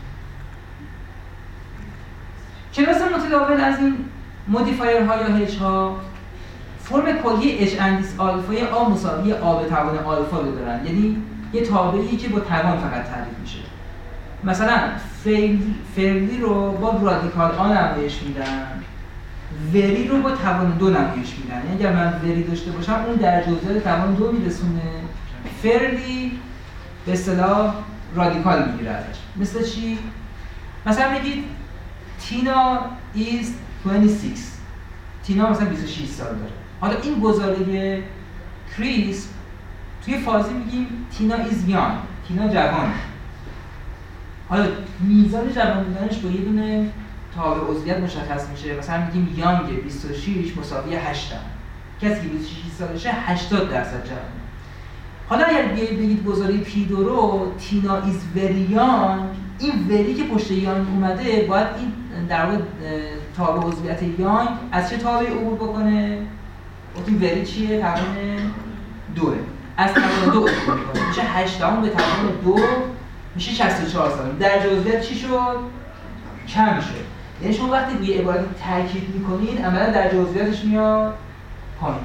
کلاس متداول از این مودیفایر ها یا هج ها فرم کلی H اندیس آلفای آ مساوی آ به توان آلفا رو دارن. یعنی یه تابعی که با توان فقط تعریف میشه. مثلا فرلی رو با رادیکال آ نمایش میدن، وری رو با توان 2 نمایش میدن. یعنی اگر من وری داشته باشم اون در جزئیات توان 2 میرسونه، فرلی به اصطلاح رادیکال میگیره ازش. مثل چی؟ مثلا بگید تینا is 26. تینا مثلا 26 سال داره. حالا این گزاره کریس توی فازی میگیم تینا is young. تینا جوانه. حالا میزان جوان بودنش با یه دونه تابع عضویت مشخص میشه. مثلا میگیم یانگ 26 مساوی 8. کسی که 26 سالشه 80% جوانه. حالا اگر بگید گزاره پیدو رو تینا is very young، این وری که پشت یانگ اومده باید این در واقع تابع عضویت یانگ از چه تابعی عبور بکنه؟ این وری چیه؟ توان 2. از توان 2 عبور میکنه. میشه 8 به توان 2 میشه 64 سال. در جزئیات چی شد؟ کم شد. یعنی شما وقتی روی عبارت تاکید میکنین عملا در جزئیاتش میاد پایین.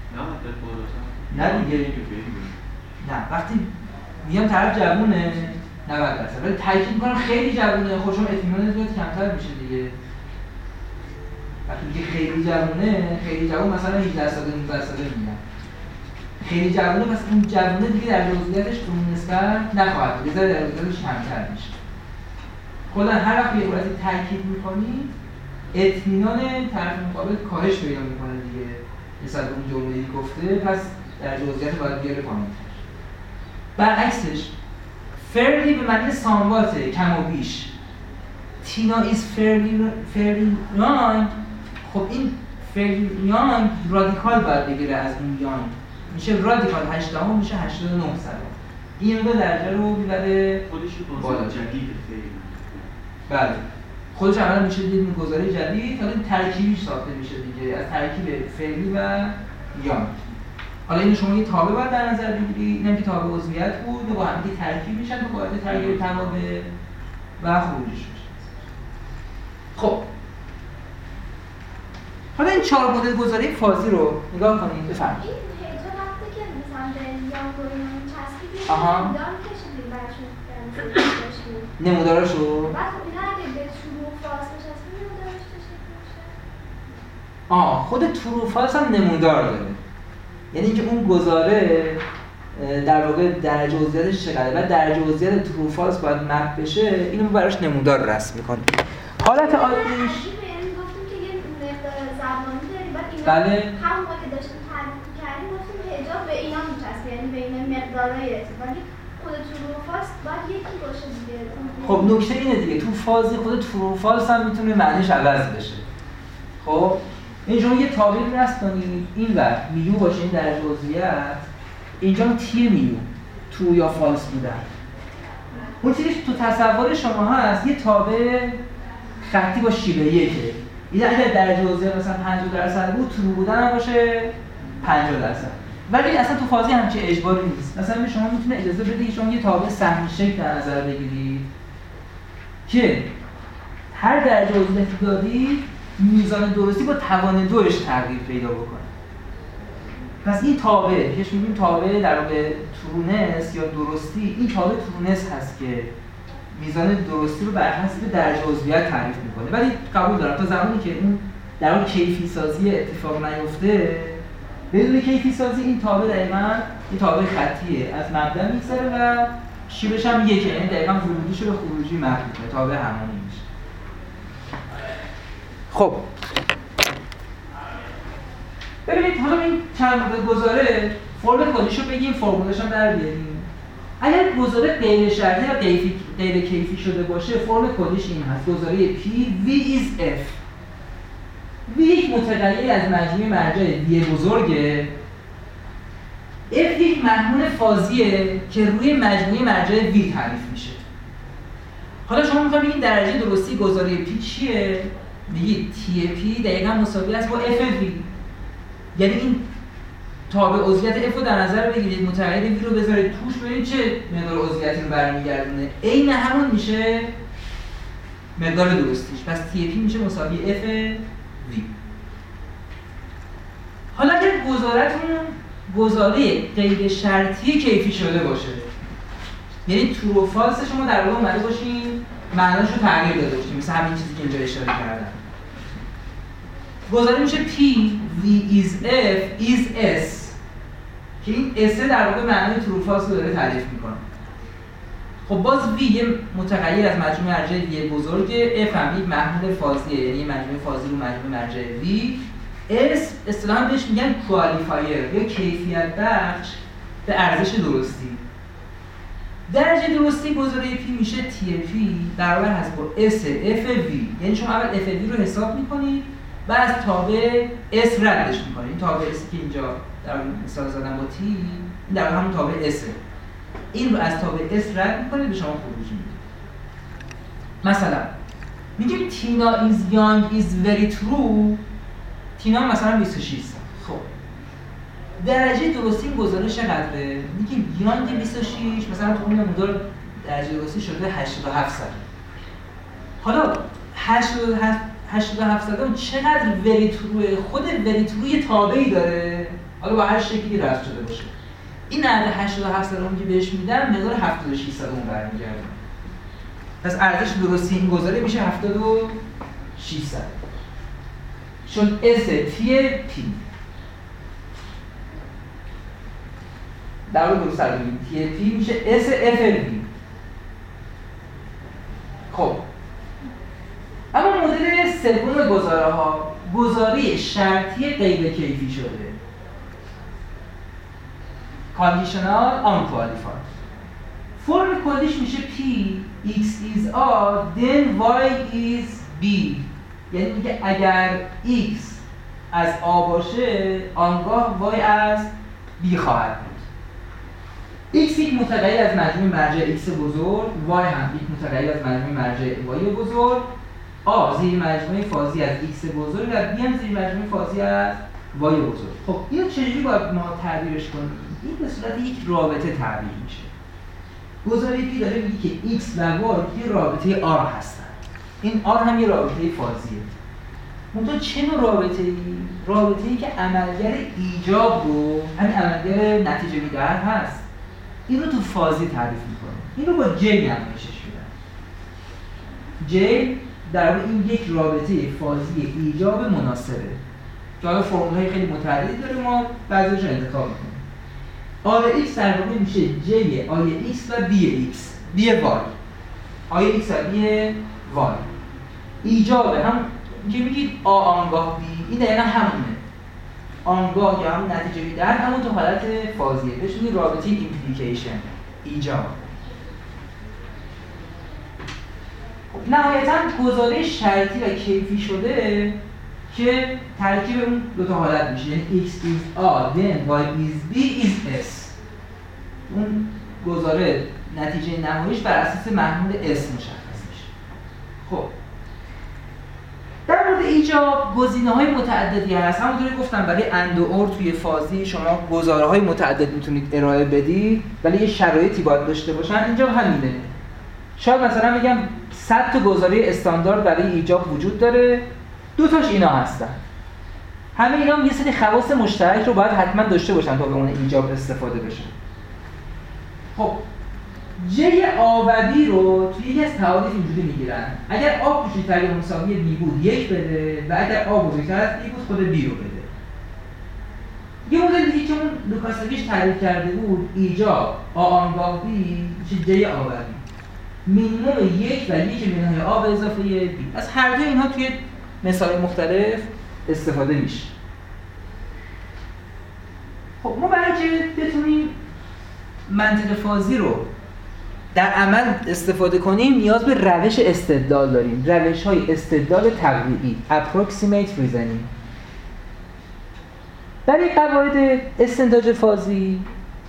نه دیگه. نه وقتی میگم طرف جوونه 90%، ولی تاکید میکنم خیلی جوونه، خب شما اطمینان زیاد کمتر میشه دیگه. وقتی میگه خیلی جوونه، خیلی جوون مثلا 18 ساله 19 ساله میگن. خیلی جوونه پس این جوونه دیگه در جزئیاتش به اون نسبت نخواهد بود، در جزئیاتش کمتر میشه. کلا هر وقت یه عبارتی تاکید میکنید اطمینان طرف مقابل کاهش پیدا میکنه دیگه. مثلا اون جمله‌ای گفته پس در جزئیات باید بیاره پایین. برعکسش fairly به معنی سامواته، کم و بیش. تینا is fairly young. خب این fairly young رادیکال باید بگیره از اون young. میشه رادیکال 8 میشه 89 سال. این دو درجه رو میبره خودش بالا جدید فعلی. بله. خودش اولا میشه دید گزاره جدید، حالا ترکیبیش ساخته میشه دیگه از ترکیب فعلی و یانگ. حالا این شما یه تابع باید در نظر بگیرید، اینم که تابع عضویت بود با هم دیگه ترکیب میشن به قاعده تغییر توابع و خروجش میشه. خب حالا این 4 مدل گزاره فازی رو نگاه کنید بفرمایید. این هیجا وقتی که مثلا به یانگوریان چسبیدیم نمودار میکشیدیم برشون نموداراشو بعد خب اینا اگه به شروع فاز بچسبیم نمودارش چه شکل میشه؟ خود ترو فالس هم نمودار داره. یعنی که اون گزاره در واقع درجه عضویتش چقدره و درجه عضویت ترو فالس باید مپ بشه، اینو براش نمودار رسم می‌کنه. حالت عادیش یعنی گفتیم که یه مقدار زمانی داریم بعد اینا بله. همون موقع که داشتیم تعریف کردیم گفتیم هیجا به اینا میچسبه، یعنی به اینا مقدارهای ولی خود ترو فالس باید یکی باشه دیگه. خب نکته اینه دیگه تو فازی خود ترو فالس هم میتونه معنیش عوض بشه. خب اینجا یه تابع رسم کنید این ور میو باشه این درجه عضویت، اینجا تی میو ترو یا فالس بودن. اون چیزی که تو تصور شما هست یه تابع خطی با شیوه 1 این اگر درجه عضویت مثلا 50% بود، ترو بودن هم باشه 50%. ولی اصلا تو فازی همچین اجباری نیست. مثلا شما میتونه اجازه بده که شما یه تابع سهمی شکل در نظر بگیرید که هر درجه عضویتی دادی میزان درستی با توان دوش تغییر پیدا بکنه. پس این تابع که میگیم تابع در واقع ترونس یا درستی، این تابع ترونس هست که میزان درستی رو بر حسب درجه عضویت تعریف میکنه. ولی قبول دارم تا زمانی که اون در واقع کیفی سازی اتفاق نیفته، بدون کیفی سازی این تابع دقیقاً این تابع خطیه، از مبدا میگذره و شیبش هم یکه، یعنی دقیقاً ورودیش به خروجی مربوطه، تابع همانی میشه. خب ببینید حالا این چند مورد گزاره فرم کلیشو بگیم، فرمولش هم در بیاریم. اگر گزاره غیر شرطی یا غیر کیفی شده باشه، فرم کلیش این هست: گزاره P V is F. V یک متغیر از مجموعه مرجع V بزرگه. F یک محمول فازیه که روی مجموعه مرجع V تعریف میشه. حالا شما میخواید بگید درجه درستی گزاره P چیه؟ میگید TP دقیقاً مساوی است با FV. یعنی این تابع عضویت F رو در نظر بگیرید، متغیر V رو بذارید توش، ببینید چه مقدار عضویتی رو برمیگردونه. عین همون میشه مقدار درستیش. پس TP میشه مساوی FV. حالا اگر گزارتون گزاره غیر شرطی کیفی شده باشه، یعنی ترو و فالس شما در واقع اومده باشین معناش رو تغییر داده باشین، مثل همین چیزی که اینجا اشاره کردم. گزاره میشه P V is F is S که این S در واقع معنای ترو فالس رو داره تعریف میکنه. خب باز V یه متغیر از مجموعه مرجع V بزرگه، F هم یک محمول فازیه، یعنی مجموعه فازی رو مجموعه مرجع V. S اصطلاحاً بهش میگن کوالیفایر یا کیفیت بخش به ارزش درستی. درجه درستی گزاره P میشه TP برابر هست با S FV. یعنی شما اول FV رو حساب میکنید و از تابع S ردش میکنید. این تابع S که اینجا در مثال زدم با T، این در همون تابع S. این رو از تابع S رد میکنید، به شما خروجی میده. مثلا میگیم تینا is young is very true. تینا مثلا 26 سال. خب درجه درستی این گزاره چقدره؟ میگیم یانگ 26 مثلا تو اون مقدار درجه درستی شده 87 سال. حالا 87 سال چقدر وری تروه؟ خود وری ترو یه تابعی داره، حالا با هر شکلی رفت شده باشه. این عدد 87 سال که بهش میدم مقدار 76 سال اون برمیگرده. پس ارزش درستی این گزاره میشه 76 سال. چون S P در واقع درست سر بگیم TP میشه S FV. خب اما مدل سوم گزاره ها گزاره شرطی غیر کیفی شده، Conditional Unqualified. فرم کدیش میشه P X is A then Y is B. یعنی میگه اگر X از A باشه آنگاه Y از B خواهد بود. X یک متغیر از مجموع مرجع X بزرگ، Y هم یک متغیر از مجموع مرجع Y بزرگ، A زیر مجموعه فازی از X بزرگ و B هم زیر مجموعه فازی از Y بزرگ. خب اینو چجوری باید ما تعبیرش کنیم؟ این به صورت یک رابطه تعبیر میشه. گزاره P داره میگه که X و Y یه رابطه R هستن. این R هم یه رابطه فازیه. منتها چه نوع رابطه‌ای؟ رابطه‌ای که عملگر ایجاب رو، همین عملگر نتیجه میدهر هست، این رو تو فازی تعریف میکنه. این رو با J نمایشش میدن. J در واقع این یک رابطه فازی ایجاب مناسبه که حالا فرمول‌های خیلی متعددی داره، ما بعضی‌هاش رو انتخاب میکنیم. آی X در واقع میشه J آی X و B X B Y آی X و B Y. ایجابه هم که میگید A آنگاه B، این دقیقا همونه. آنگاه یا هم نتیجه میدن همون تو حالت فازیه، بهش میگید رابطه ایمپلیکیشن، ایجاب. نهایتاً گزاره شرطی و کیفی شده که ترکیب اون دو تا حالت میشه، یعنی X is A then Y is B is S. اون گزاره نتیجه نهاییش بر اساس محمول S مشخص میشه. خب در مورد ایجاب گزینه‌های متعددی هست. همونطوری گفتم برای اند و اور توی فازی شما گزاره‌های متعدد میتونید ارائه بدید، ولی یه شرایطی باید داشته باشن. اینجا همینه. شاید مثلا بگم 100 تا گزاره استاندارد برای ایجاب وجود داره، 2 تاش اینا هستن. همه اینا هم یه سری خواص مشترک رو باید حتما داشته باشن تا به اون ایجاب استفاده بشه. خب جی آبدی رو توی یکی از تعاریف اینجوری میگیرن: اگر آ کوچکتر یا مساوی بی بود 1 بده و اگر آ بزرگتر از بی بود خود بی رو بده. یه مدل دیگه که اون لوکاسویچ تعریف کرده بود، ایجاب آ آنگاه بی میشه جی آبدی مینیمم 1 و 1 منهای آ به اضافه بی. از هر دو اینها توی مثال مختلف استفاده میشه. خب ما برای اینکه بتونیم منطق فازی رو در عمل استفاده کنیم نیاز به روش استدلال داریم. روش‌های استدلال تقریبی approximate reasoning. برای قواعد استنتاج فازی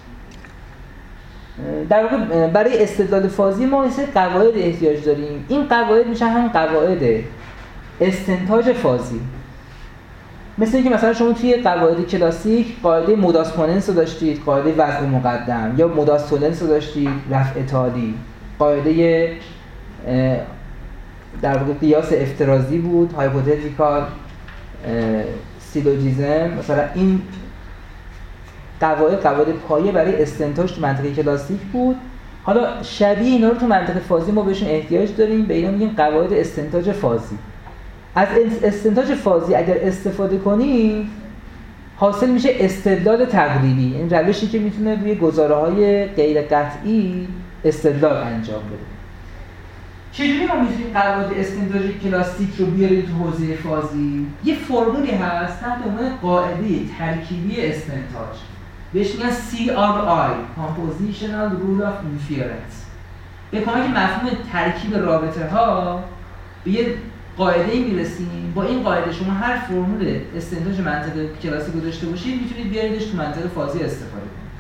در واقع برای استدلال فازی ما این قواعد احتیاج داریم. این قواعد میشن هم قواعد استنتاج فازی. مثل اینکه مثلا شما توی قواعد کلاسیک قاعده موداس پوننس رو داشتید، قاعده وضع مقدم، یا موداس تولنس رو داشتید، رفع تالی، قاعده در واقع قیاس افتراضی بود، هایپوتتیکال سیلوجیزم. مثلا این قواعد پایه برای استنتاج تو منطق کلاسیک بود. حالا شبیه اینا رو تو منطق فازی ما بهشون احتیاج داریم، به اینا میگیم قواعد استنتاج فازی. از استنتاج فازی اگر استفاده کنیم حاصل میشه استدلال تقریبی، این روشی که میتونه روی گزاره‌های غیر قطعی استدلال انجام بده. چجوری ما میتونیم قواعد استنتاج کلاسیک رو بیاریم تو حوزه فازی؟ یه فرمولی هست تحت عنوان قاعده ترکیبی استنتاج، بهش میگن CRI Compositional Rule of Inference. به کمک مفهوم ترکیب رابطه ها به یه قاعده‌ای میرسیم. با این قاعده شما هر فرمول استنتاج منطق کلاسیک رو داشته باشید میتونید بیاریدش تو منطق فازی استفاده کنید.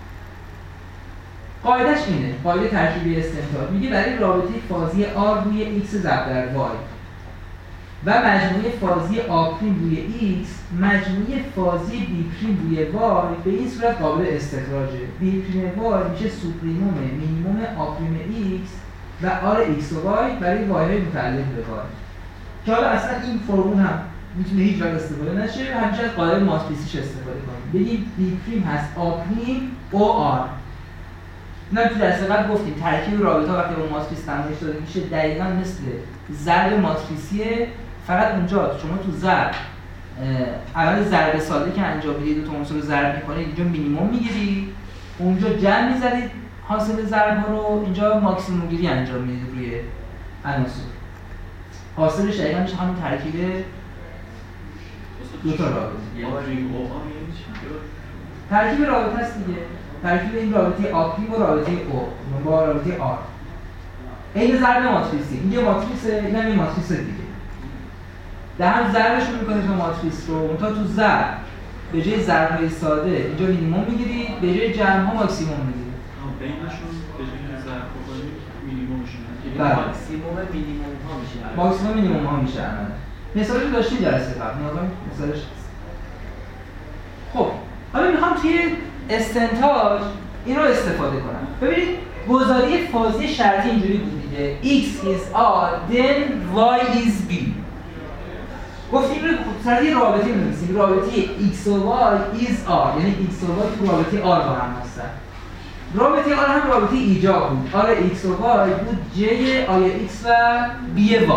قاعدهش اینه، قاعده ترکیبی استنتاج میگه برای رابطه فازی R روی X ضرب در Y و مجموعه فازی A' روی X مجموعه فازی B' روی Y به این صورت قابل استخراجه. B' Y میشه سوپریموم مینیموم A' X و R X و Y برای Y های متعلق به Y. که حالا اصلا این فرمول هم میتونه هیچ وقت استفاده نشه، همیشه از قاعده ماتریسیش استفاده کنیم. بگید B' هست A' OR. اینا تو درس قبل گفتیم ترکیب رابطه ها وقتی با ماتریس نمایش داده میشه دقیقاً مثل ضرب ماتریسیه، فقط اونجا شما تو ضرب اول ضرب ساده که انجام میدید دو تا عنصر رو ضرب میکنید اینجا مینیمم میگیرید، اونجا جمع میذارید حاصل ضرب ها رو، اینجا ماکسیمم گیری انجام میدید روی عناصر. حاصلش دقیقاً میشه همون ترکیب دو تا رابطه. ترکیب رابطه است دیگه. ترکیب این رابطه آپری با رابطه او با رابطه آر. این ضرب ماتریسی. اینجا ماتریسه، این هم یه ماتریس دیگه. در هم ضربشون میکنید تو ماتریس رو. منتها تو ضرب به جای ضرب‌های ساده اینجا مینیمم میگیرید، به جای جمع‌ها ماکسیمم میگیرید. بینشون به جای ضرب بکنید مینیممشون میشه. بله. ماکسیمم مینیمم ها میشه. ماکسیمم مینیمم ها میشه عملاً. مثالش رو داشتیم جلسه قبل. نگاه مثالش. خب، حالا میخوام توی استنتاج این رو استفاده کنم. ببینید گزاره فازی شرطی اینجوری بود دیگه. X is R then Y is B. گفتیم رو سر یه رابطه می‌نویسیم. رابطه X و Y is R، یعنی X و Y تو رابطه R با هم هستن. رابطه R هم رابطه ایجاب بود. R X و Y بود J آی X و B Y.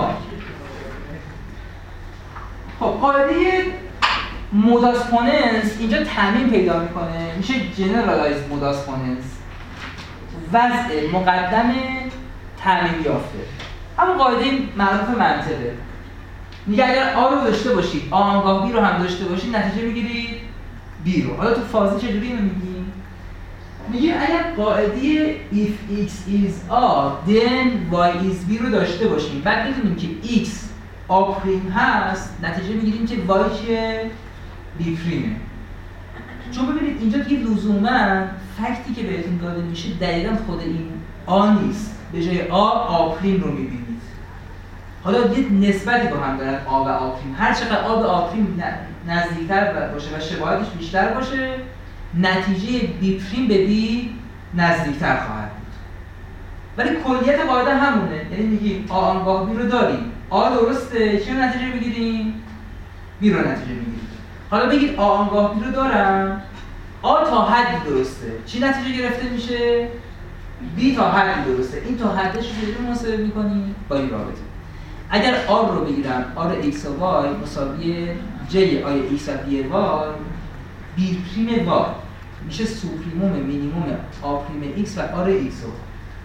خب قاعده موداس پوننس اینجا تعمیم پیدا میکنه، میشه جنرالایز موداس پوننس، وضع مقدم تعمیم یافته. همون قاعده معروف منطقه. میگه اگر آ رو داشته باشید، آنگاه بی رو هم داشته باشید، نتیجه میگیرید بی رو. حالا تو فازی چجوری اینو میگیم؟ میگیم اگر قاعده if x is r then y is b رو داشته باشیم، بعد میدونیم که x آ' هست، نتیجه میگیریم که y چیه؟ بی پریمه. چون ببینید اینجا دیگه لزوما فکتی که بهتون داده میشه دقیقاً خود این آ نیست. به جای آ پریم رو میبینید. حالا یه نسبتی با هم دارن آ و آ پریم. هر چقدر آ به آ پریم نزدیکتر باشه و شباهتش بیشتر باشه، نتیجه بی پریم به بی نزدیکتر خواهد بود. ولی کلیت قاعده همونه، یعنی میگیم آ آنگاه بی رو داریم، آ درسته، چی رو نتیجه میگیریم؟ بی رو نتیجه میگیریم. حالا بگید آ آنگاه بی رو دارم، آ تا حدی درسته، چی نتیجه گرفته میشه؟ بی تا حدی درسته. این تا حدش رو چجوری محاسبه می‌کنی؟ با این رابطه. اگر آر رو بگیرم، آر ایکس و وای مساوی جی آی ایکس و بی وای، بی پریم وای میشه سوپریموم مینیموم آ پریم ایکس و آر ایکس و وای.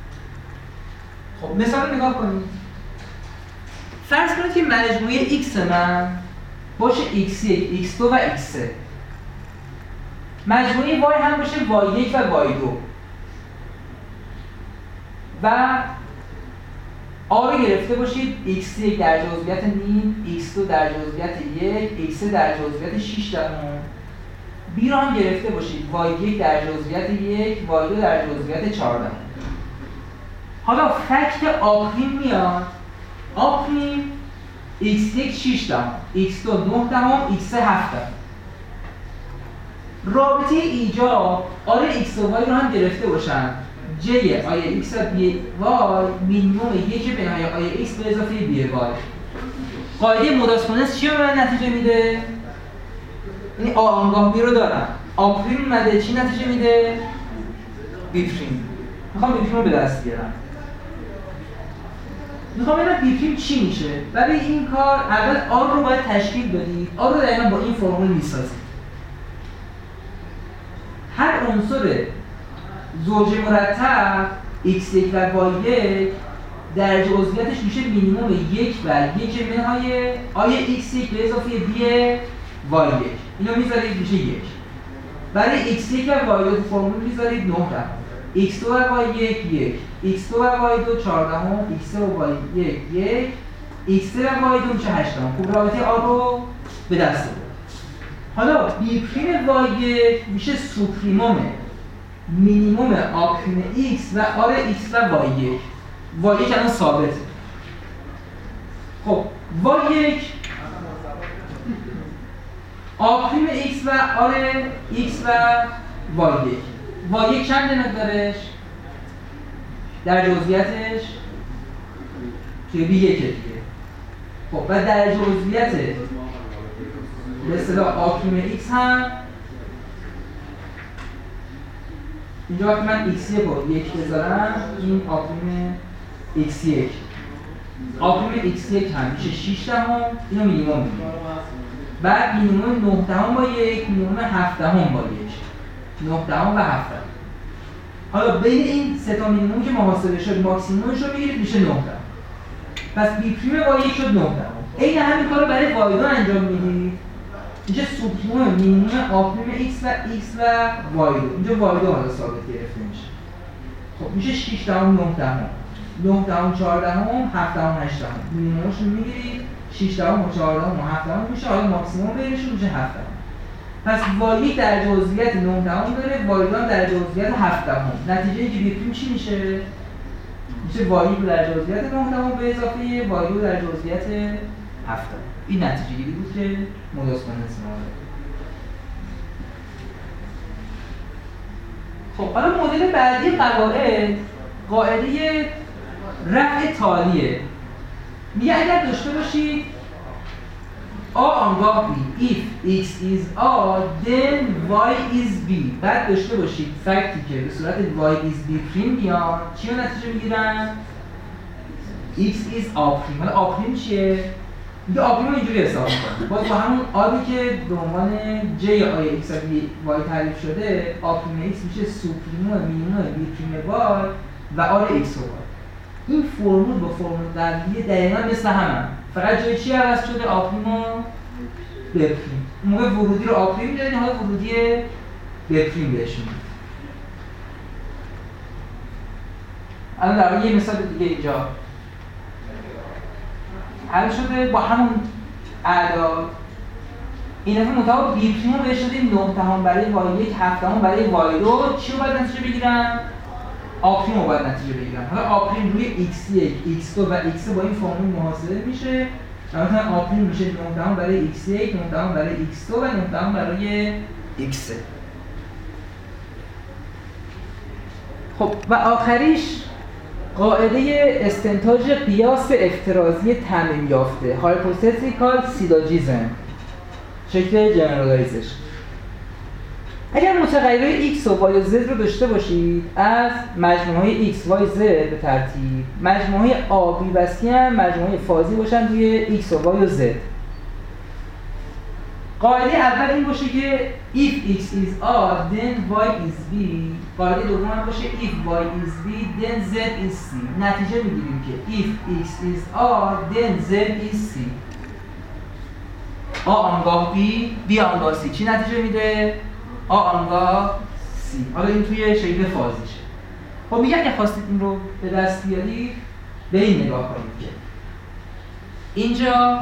خب مثال رو نگاه کنید. فرض کنید که مجموعه ایکس من باشه x1 x2 و x3، مجموعه y هم باشه y1 و y2 و آ رو گرفته باشید x1 در جزئیات نیم، x2 در جزئیات 1، x3 در جزئیات 6 دهم. b رو هم گرفته باشید y1 در جزئیات 1، y2 در جزئیات 4 دهم. حالا فکت آ پریم میاد، آ پریم x1 6 دهم، x2 9 دهم، x3 7 دهم. رابطه ایجاب آر x و y رو هم گرفته باشن j آی x و b y مینیموم 1 به نهای آی x به اضافه b y. قاعده موداسپونس چی رو به نتیجه میده؟ یعنی آ آنگاه بی رو دارم، آ پریم اومده چی نتیجه میده؟ بی پریم. میخوام بی پریم رو به دست بیارم. میخوام ببینم بی پریم چی میشه. برای این کار اول آر رو باید تشکیل بدید. آر رو دقیقاً با این فرمول میسازید. هر عنصر زوج مرتب x1 و y1 در جزئیاتش میشه مینیموم 1 و 1 به نهای آی x1 به اضافه b y1. اینو میذارید میشه 1. برای x1 و y2 فرمول میذارید 9 دهم، x2 و y1 1، x2 و y2 4 دهم، x3 و y1 1، x3 و y2 میشه 8 دهم. خوب رابطه آ رو به دست آورد. حالا بی پریم y1 میشه سوپریموم مینیموم آ پریم x و آر x و y1. y1 الان ثابته. خب y1 آ پریم x و آر x و y1. y1 چند مقدارش؟ در جزئیاتش که b1 دیگه. خب و در جزئیات به اصطلاح آ پریم x هم اینجا وقتی من x1 رو 1 بذارم این آ پریم x1 آ پریم x1 هم میشه 6 دهم، اینو مینیمم میگیریم. بعد مینیمم 9 دهم با 1، مینیمم 7 دهم با 1، 9 دهم و 7 دهم. حالا بین این سه تا مینیمم که محاسبه شد ماکسیممش رو بگیرید میشه 9 دهم. پس بی پریم y1 شد 9 دهم. این همین کارو برای y2 انجام میدید. اینجا سوپریموم مینیموم آ پریم x و x و y2. اینجا y2 حالا ثابت گرفته میشه. خب میشه 6 دهم 9 دهم. 9 دهم 4 دهم 7 دهم 8 دهم. مینیممش رو میگیرید 6 دهم و 4 دهم و 7 دهم میشه. حالا ماکسیمم بینشون میشه 7 دهم. پس y1 در جزئیات 9 دهم داره، y2 در جزئیات 7 دهم. نتیجه اینکه بی پریم چی میشه؟ میشه y1 در جزئیات 9 دهم به اضافه y2 در جزئیات 7 دهم. این نتیجه گیری بود که موداسپونس ما. خب حالا مدل بعدی قواعد قاعده رفع تالیه. میگه اگر داشته باشید A آنگاه B if x is A then y is B، بعد داشته باشید فکتی که به صورت y is B پریم بیان، چی رو نتیجه میگیرن؟ x is A پریم. حالا A پریم چیه؟ میگه آ پریم رو اینجوری حساب می‌کنه. باز با همون آبی که به عنوان j آی x و y تعریف شده، آ پریم x میشه سوپریموم مینیموم b پریم y و آر x و y. این فرمول با فرمول قبلی دقیقاً مثل همه، فقط جای چی عوض شده؟ آ پریم و ب پریم. اون موقع ورودی رو آ پریم می‌دادیم، حالا ورودی ب پریم بهش میدیم. الان در واقع یه مثال دیگه اینجا حل شده با همون اعداد. این دفعه مطابق بی پریم رو بهش دادیم 9 دهم برای y1، 7 دهم برای y2. چی رو باید نتیجه بگیرم؟ آپریم رو باید نتیجه بگیرم. حالا آپریم روی x1 x2 و x با این فرمول محاسبه میشه. مثلا آپریم میشه 9 برای x1 9 برای x2 و 9 برای x3. خب و آخریش قاعده استنتاج قیاس افتراضی تعمیم یافته hypothetical syllogism، شکل جنرالایزش. اگر متغیرهای x و y و z رو داشته باشید از مجموعه x, y, z به ترتیب، مجموعه a, b و c هم مجموعه فازی باشن روی x و y و z. قاعده اول این باشه که if x is r then y is b. قاعده دوم هم باشه if y is b then z is c. نتیجه میگیریم که if x is r then z is c. a آنگاه b, b آنگاه c. چی نتیجه میده؟ a آنگاه c. حالا این توی شکل فازیشه. خب میگن که خواستید این رو به دست بیارید به این نگاه کنید که اینجا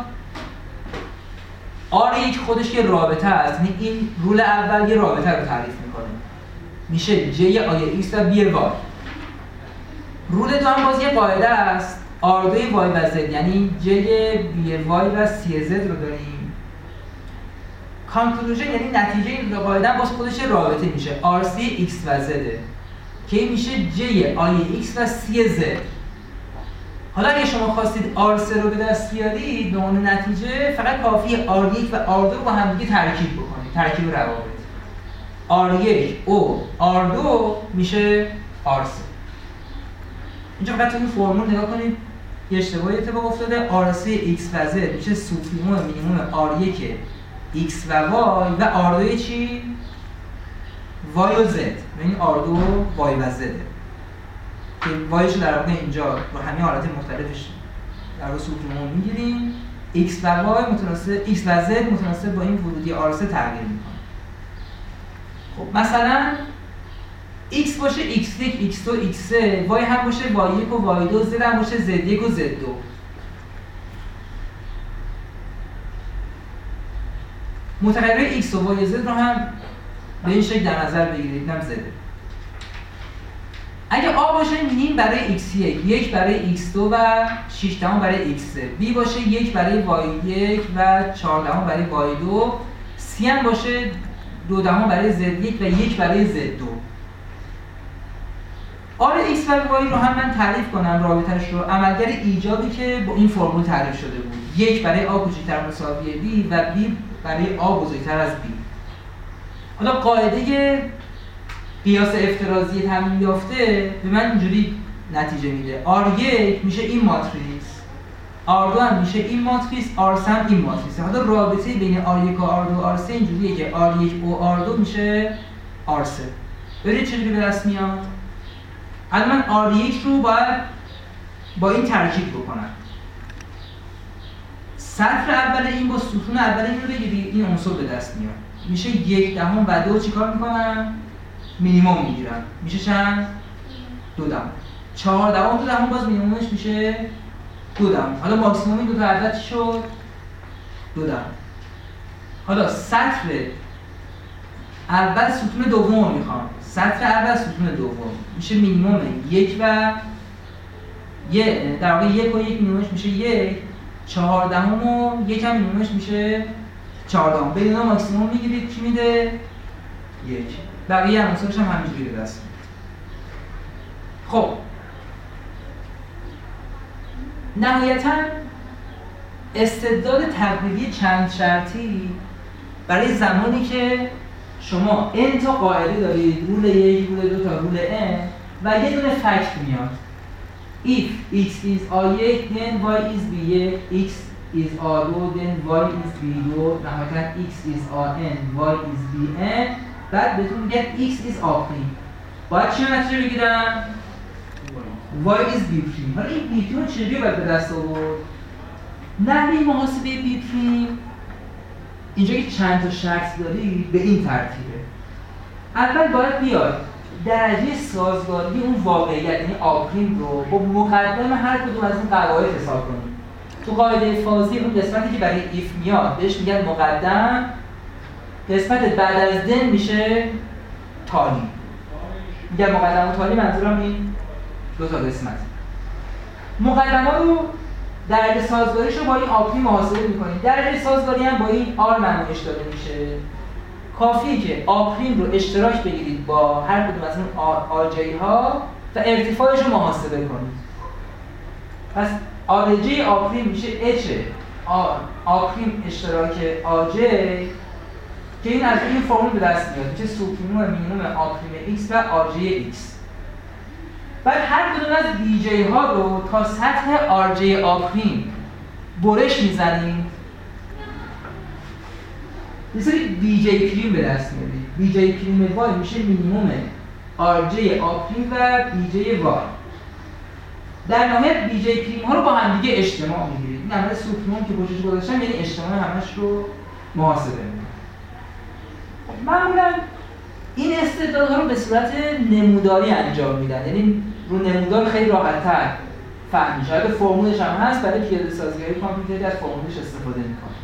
R1 خودش یه رابطه است، یعنی این رول اول یه رابطه رو تعریف میکنه، میشه J آی X و B Y. رول دوم باز یه قاعده است R2 Y و Z، یعنی J B Y و C Z رو داریم. کانکلوژن یعنی نتیجه این قاعده باز خودش یه رابطه میشه RC X و Z که میشه J آی X و C Z. حالا اگه شما خواستید R3 رو به دست بیارید به عنوان نتیجه فقط کافیه R1 و R2 رو با هم دیگه ترکیب بکنید، ترکیب روابط. R1 O R2 میشه R3. اینجا فقط تو این فرمول نگاه کنید یه اشتباهی اتفاق افتاده. R3 X و Z میشه سوپریموم مینیموم R1 X و Y و R2 چی؟ Y و Z، یعنی R2 Y و Z که وایش در واقع اینجا با همه حالت مختلفش در واقع سوپریموم میگیریم. x و y متناسب x و z متناسب با این ورودی R3 تغییر میکنه. خب مثلا x باشه x1 x2 x3 y هم باشه y1 و y2 z هم باشه z1 و z2. متغیرهای x و y و z رو هم به این شکل در نظر بگیرید. اینم z. اگه A باشه نیم برای x1 1 برای x2 و 6 دهم برای x3، B باشه 1 برای y1 و 4 دهم برای y2، C هم باشه 2 دهم برای z1 و 1 برای z2. آر x و y رو هم من تعریف کنم رابطه‌اش رو. عملگر ایجابی که با این فرمول تعریف شده بود، 1 برای A کوچکتر مساوی B و B برای A بزرگتر از B. حالا قاعده قیاس افتراضی تعمیم یافته به من اینجوری نتیجه میده. R1 میشه این ماتریس، R2 هم میشه این ماتریس، R3 هم این ماتریس. حالا رابطه بین R1 و R2 و R3 اینجوریه که R1 و R2 میشه R3. برید چجوری به دست میاد؟ الان من R1 رو باید با این ترکیب بکنم. سطر اول این با ستون اول این رو بگیری، این عنصر به دست میاد. میشه 1 دهم و 2 چیکار میکنم؟ مینیمم میگیرم. میشه چند؟ 2 دهم. 4 دهم 2 دهم باز مینیممش میشه 2 دهم. حالا ماکسیمم این دو تا عدد چی شد؟ 2 دهم. حالا سطر اول ستون دوم رو میخوام. سطر اول ستون دوم میشه مینیمم 1 و در واقع 1 و 1 مینیممش میشه 1، 4 دهم و 1 هم مینیممش میشه 4 دهم. بین اینا ماکسیمم میگیرید چی میده؟ 1. بقیه عناصرش هم همینجوری به دست میاد. خب نهایتاً استدلال تقریبی چند شرطی برای زمانی که شما n تا قاعده دارید، رول 1 رول 2 تا رول n و یه دونه فکت میاد. if x is r1 then y is b1 x is r2 then y is b2 نهایتاً x is rn y is bn بعد بهتون میگن x is r'. باید چی رو نتیجه بگیرم؟ y is b'. حالا این b' رو چجوری باید به دست آورد؟ نحوه محاسبه b' اینجا که چند تا شرط داری به این ترتیبه. اول باید بیاد درجه سازگاری اون واقعیت یعنی آپریم رو با مقدم هر کدوم از این قواعد حساب کنیم. تو قاعده فازی اون قسمتی که برای if میاد بهش میگن مقدم، قسمت بعد از دن میشه تالی. میگن مقدم و تالی، منظورم این دو تا قسمت. مقدمه رو درجه سازگاریش رو با این آپریم محاسبه می‌کنیم. درجه سازگاری هم با این آر نمایش داده میشه. کافیه که آپریم رو اشتراک بگیرید با هر کدوم از اون آرجی ها و ارتفاعش رو محاسبه کنید. پس آرجی آپریم میشه اچ آپریم اشتراک آجی که این از این فرمول به دست میاد، میشه سوپریموم مینیموم آپریم ایکس و آرجی ایکس. بعد هر کدوم از بیجی ها رو تا سطح آرجی آپریم برش میزنیم، یه سری بیجی پریم به دست میاریم. بیجی پریم وای میشه مینیموم آرجی آپریم و بیجی وای. در نهایت بیجی پریم ها رو با هم دیگه اجتماع میگیرید. این عمل سوپریموم که پشتش گذاشتم یعنی اجتماع همش رو محاسبه میکنم. معمولا این استعدادها رو به صورت نموداری انجام میدن، یعنی رو نمودار خیلی راحت‌تر فهم میشه. اگه فرمولش هم هست برای پیاده سازی‌های کامپیوتری از فرمولش استفاده میکنه.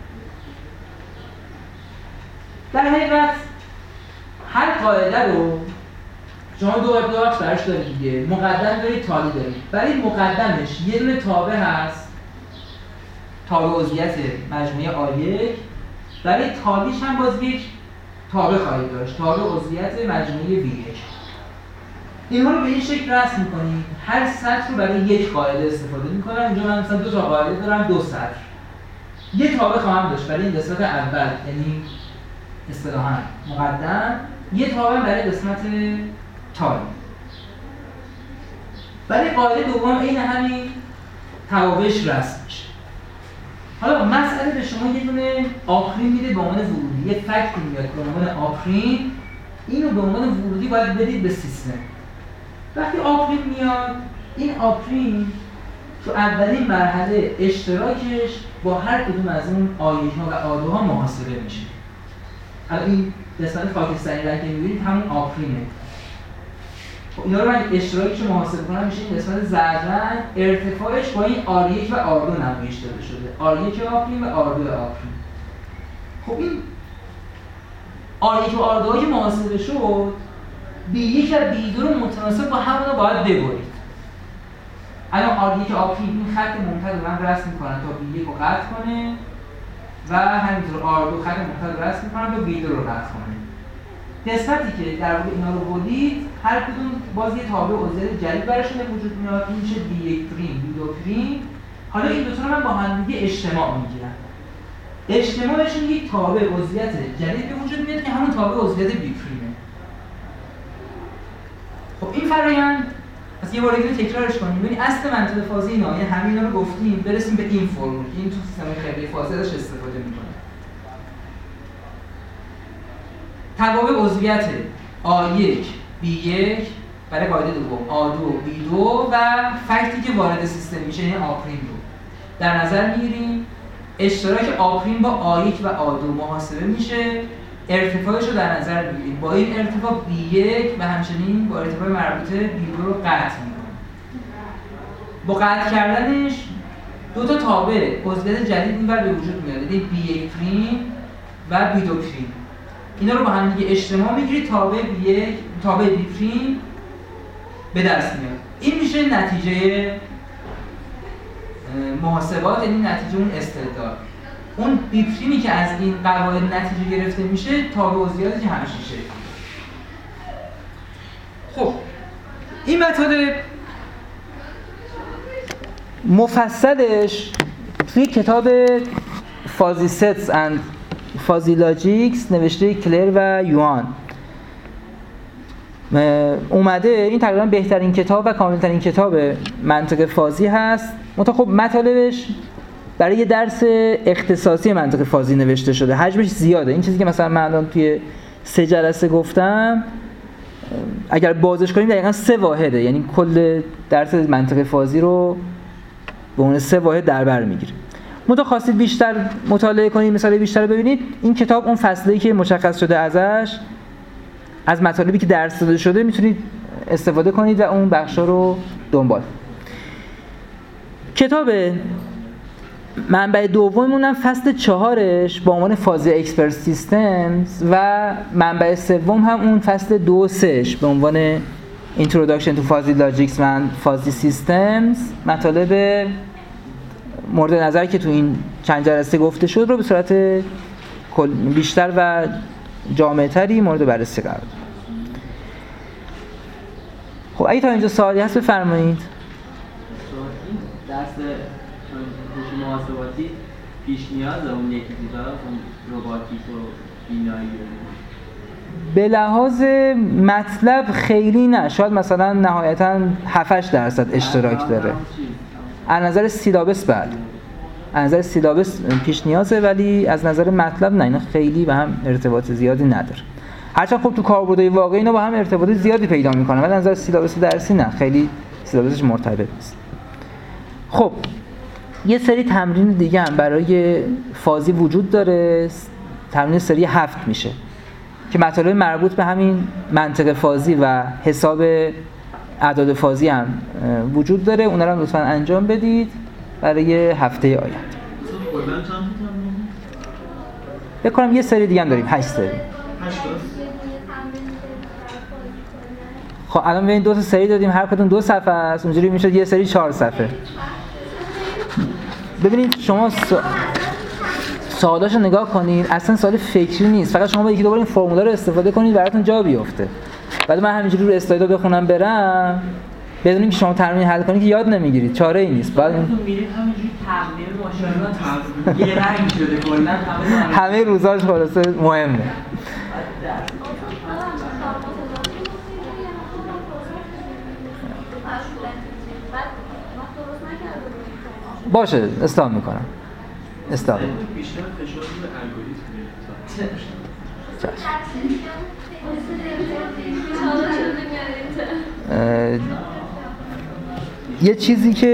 در حقیقت هر قاعده رو شما دو بخش برش دارید دیگه، مقدم دارید، تابع دارید. برای مقدمش یه دونه تابع هست، تابع عضویت مجموعه آ1. برای تابعش هم باز یک تابع خواهید داشت، تابع عضویت مجموعه V1. اینها رو به این شکل رسم می‌کنید. هر سطر رو برای یک قاعده استفاده می‌کنم. اینجا من مثلا دو تا قاعده دارم، دو سطر. یه تابع خواهم داشت برای این قسمت اول، یعنی اصطلاحاً مقدم، یه تابع برای قسمت تابع. برای قاعده دوم این همین توابعش رسم میشه. حالا مسئله به شما یه دونه آپریم میده به عنوان ورودی، یه فکتی میاد به عنوان آپریم، اینو به عنوان ورودی باید بدید به سیستم. وقتی آپریم میاد، این آپریم تو اولین مرحله اشتراکش با هر کدوم از اون آ1 و آ2 ها محاسبه میشه. حالا این قسمت خاکستری رنگ که می‌بینید همون آپریمه. خب اینا رو من اشتراکش رو محاسبه کنم میشه این قسمت زرد رنگ، ارتفاعش با این آر1 و آر2 نمایش داده شده. آر1 آپریم و آر2 آپریم. خب این آر1 و آر2 که محاسبه شد، B1 و B2 رو متناسب با همون باید ببرید. الان آر1 آپریم این خط ممتد رو من رسم می‌کنم تا B1 رو قطع کنه و همینطور آر2 خط ممتد رو رسم می‌کنم تا B2 رو قطع کنه. قسمتی که در واقع اینا رو بردید، هر کدوم باز یه تابع عضویت جدید براشون به وجود میاد. این میشه B1 پریم، B2 پریم. حالا این دو تا رو من با هم دیگه اجتماع میگیرم. اجتماعشون یک تابع عضویت جدید به وجود میاد که همون تابع عضویت B پریمه. خب این فرآیند پس یه بار دیگه تکرارش کنیم. ببین اصل منطق فازی اینا، یعنی همینا رو گفتیم، برسیم به این فرمول که این تو سیستم خیلی فازی ازش استفاده میکنه. توابع عضویت A1 B1 برای قاعده دوم، A2 B2 و فکتی که وارد سیستم میشه یعنی آپریم رو در نظر میگیریم. اشتراک آپریم با A1 و A2 محاسبه میشه، ارتفاعش رو در نظر میگیریم. با این ارتفاع B1 و همچنین با ارتفاع مربوطه B2 رو قطع میکنیم. با قطع کردنش دو تا تابع عضویت جدید اینور به وجود میاد، یعنی B1 پریم و B2 پریم. اینا رو با هم دیگه اجتماع میگیرید، تابع B پریم به دست میاد. این میشه نتیجه محاسبات، یعنی نتیجه اون استعداد. اون B پریمی که از این قواعد نتیجه گرفته میشه تابع عضویتی که همش میشه. خب این مطالب مفصلش توی کتاب فازی ستس اند فازی لاجیکس نوشته کلر و یوان اومده. این تقریبا بهترین کتاب و کاملترین کتاب منطق فازی هست. خب مطالبش برای یه درس اختصاصی منطق فازی نوشته شده، حجمش زیاده. این چیزی که مثلا من الان توی 3 جلسه گفتم اگر بازش کنیم دقیقاً 3 واحده، یعنی کل درس منطق فازی رو به اون 3 واحد در بر میگیره. خواستید بیشتر مطالعه کنید، مثال بیشتر ببینید، این کتاب اون فصلی که مشخص شده ازش، از مطالبی که درس داده شده میتونید استفاده کنید و اون بخشا رو دنبال. کتاب منبع دوممون هم فصل 4ش با عنوان فازی اکسپرت سیستمز و منبع سوم هم اون فصل 2 و 3ش به عنوان Introduction to Fuzzy Logics و Fuzzy Systems مطالب مورد نظر که تو این چند جلسه گفته شد رو به صورت بیشتر و جامع‌تری مورد بررسی قرار داد. خب اگه تا اینجا سوالی هست بفرمایید. درس هوش محاسباتی پیش نیاز اون یکی دیگه اون رباتیک و بینایی به لحاظ مطلب خیلی نه، شاید مثلا نهایتاً 7-8% اشتراک داره. از نظر سیلابس بله، از نظر سیلابس پیش نیازه، ولی از نظر مطلب نه، اینا خیلی به هم ارتباط زیادی نداره. هرچند خب تو کاربردهای واقعی اینا با هم ارتباط زیادی پیدا میکنن، ولی از نظر سیلابس درسی نه، خیلی سیلابسش مرتبط نیست. خب یه سری تمرین دیگه هم برای فازی وجود داره، تمرین سری 7 میشه که مطالب مربوط به همین منطق فازی و حساب اعداد فازی هم وجود داره. اونا رو لطفاً انجام بدید برای هفته آینده. بکنم یه سری دیگه هم داریم، 8 سری. خب الان ببین 2 تا سری دادیم، هر کدوم 2 صفحه است، اونجوری میشه یه سری 4 صفحه. ببینید شما سوالاشو نگاه کنید، اصلا سوال فکری نیست، فقط شما باید یکی دوباره این فرمولا رو استفاده کنید براتون جا بیفته. بعد من همینجوری رو اسلایدو بخونم برم بدون اینکه شما تمرین حل کنید که یاد نمیگیرید، چاره ای نیست. بعد میرید همینجوری تقدیم ماشاءالله یه رنگ شده کلا همه روزاش خلاصه مهمه. باشه اصلاح میکنم. اصلاح بیشتر فشار روی الگوریتم. یه چیزی که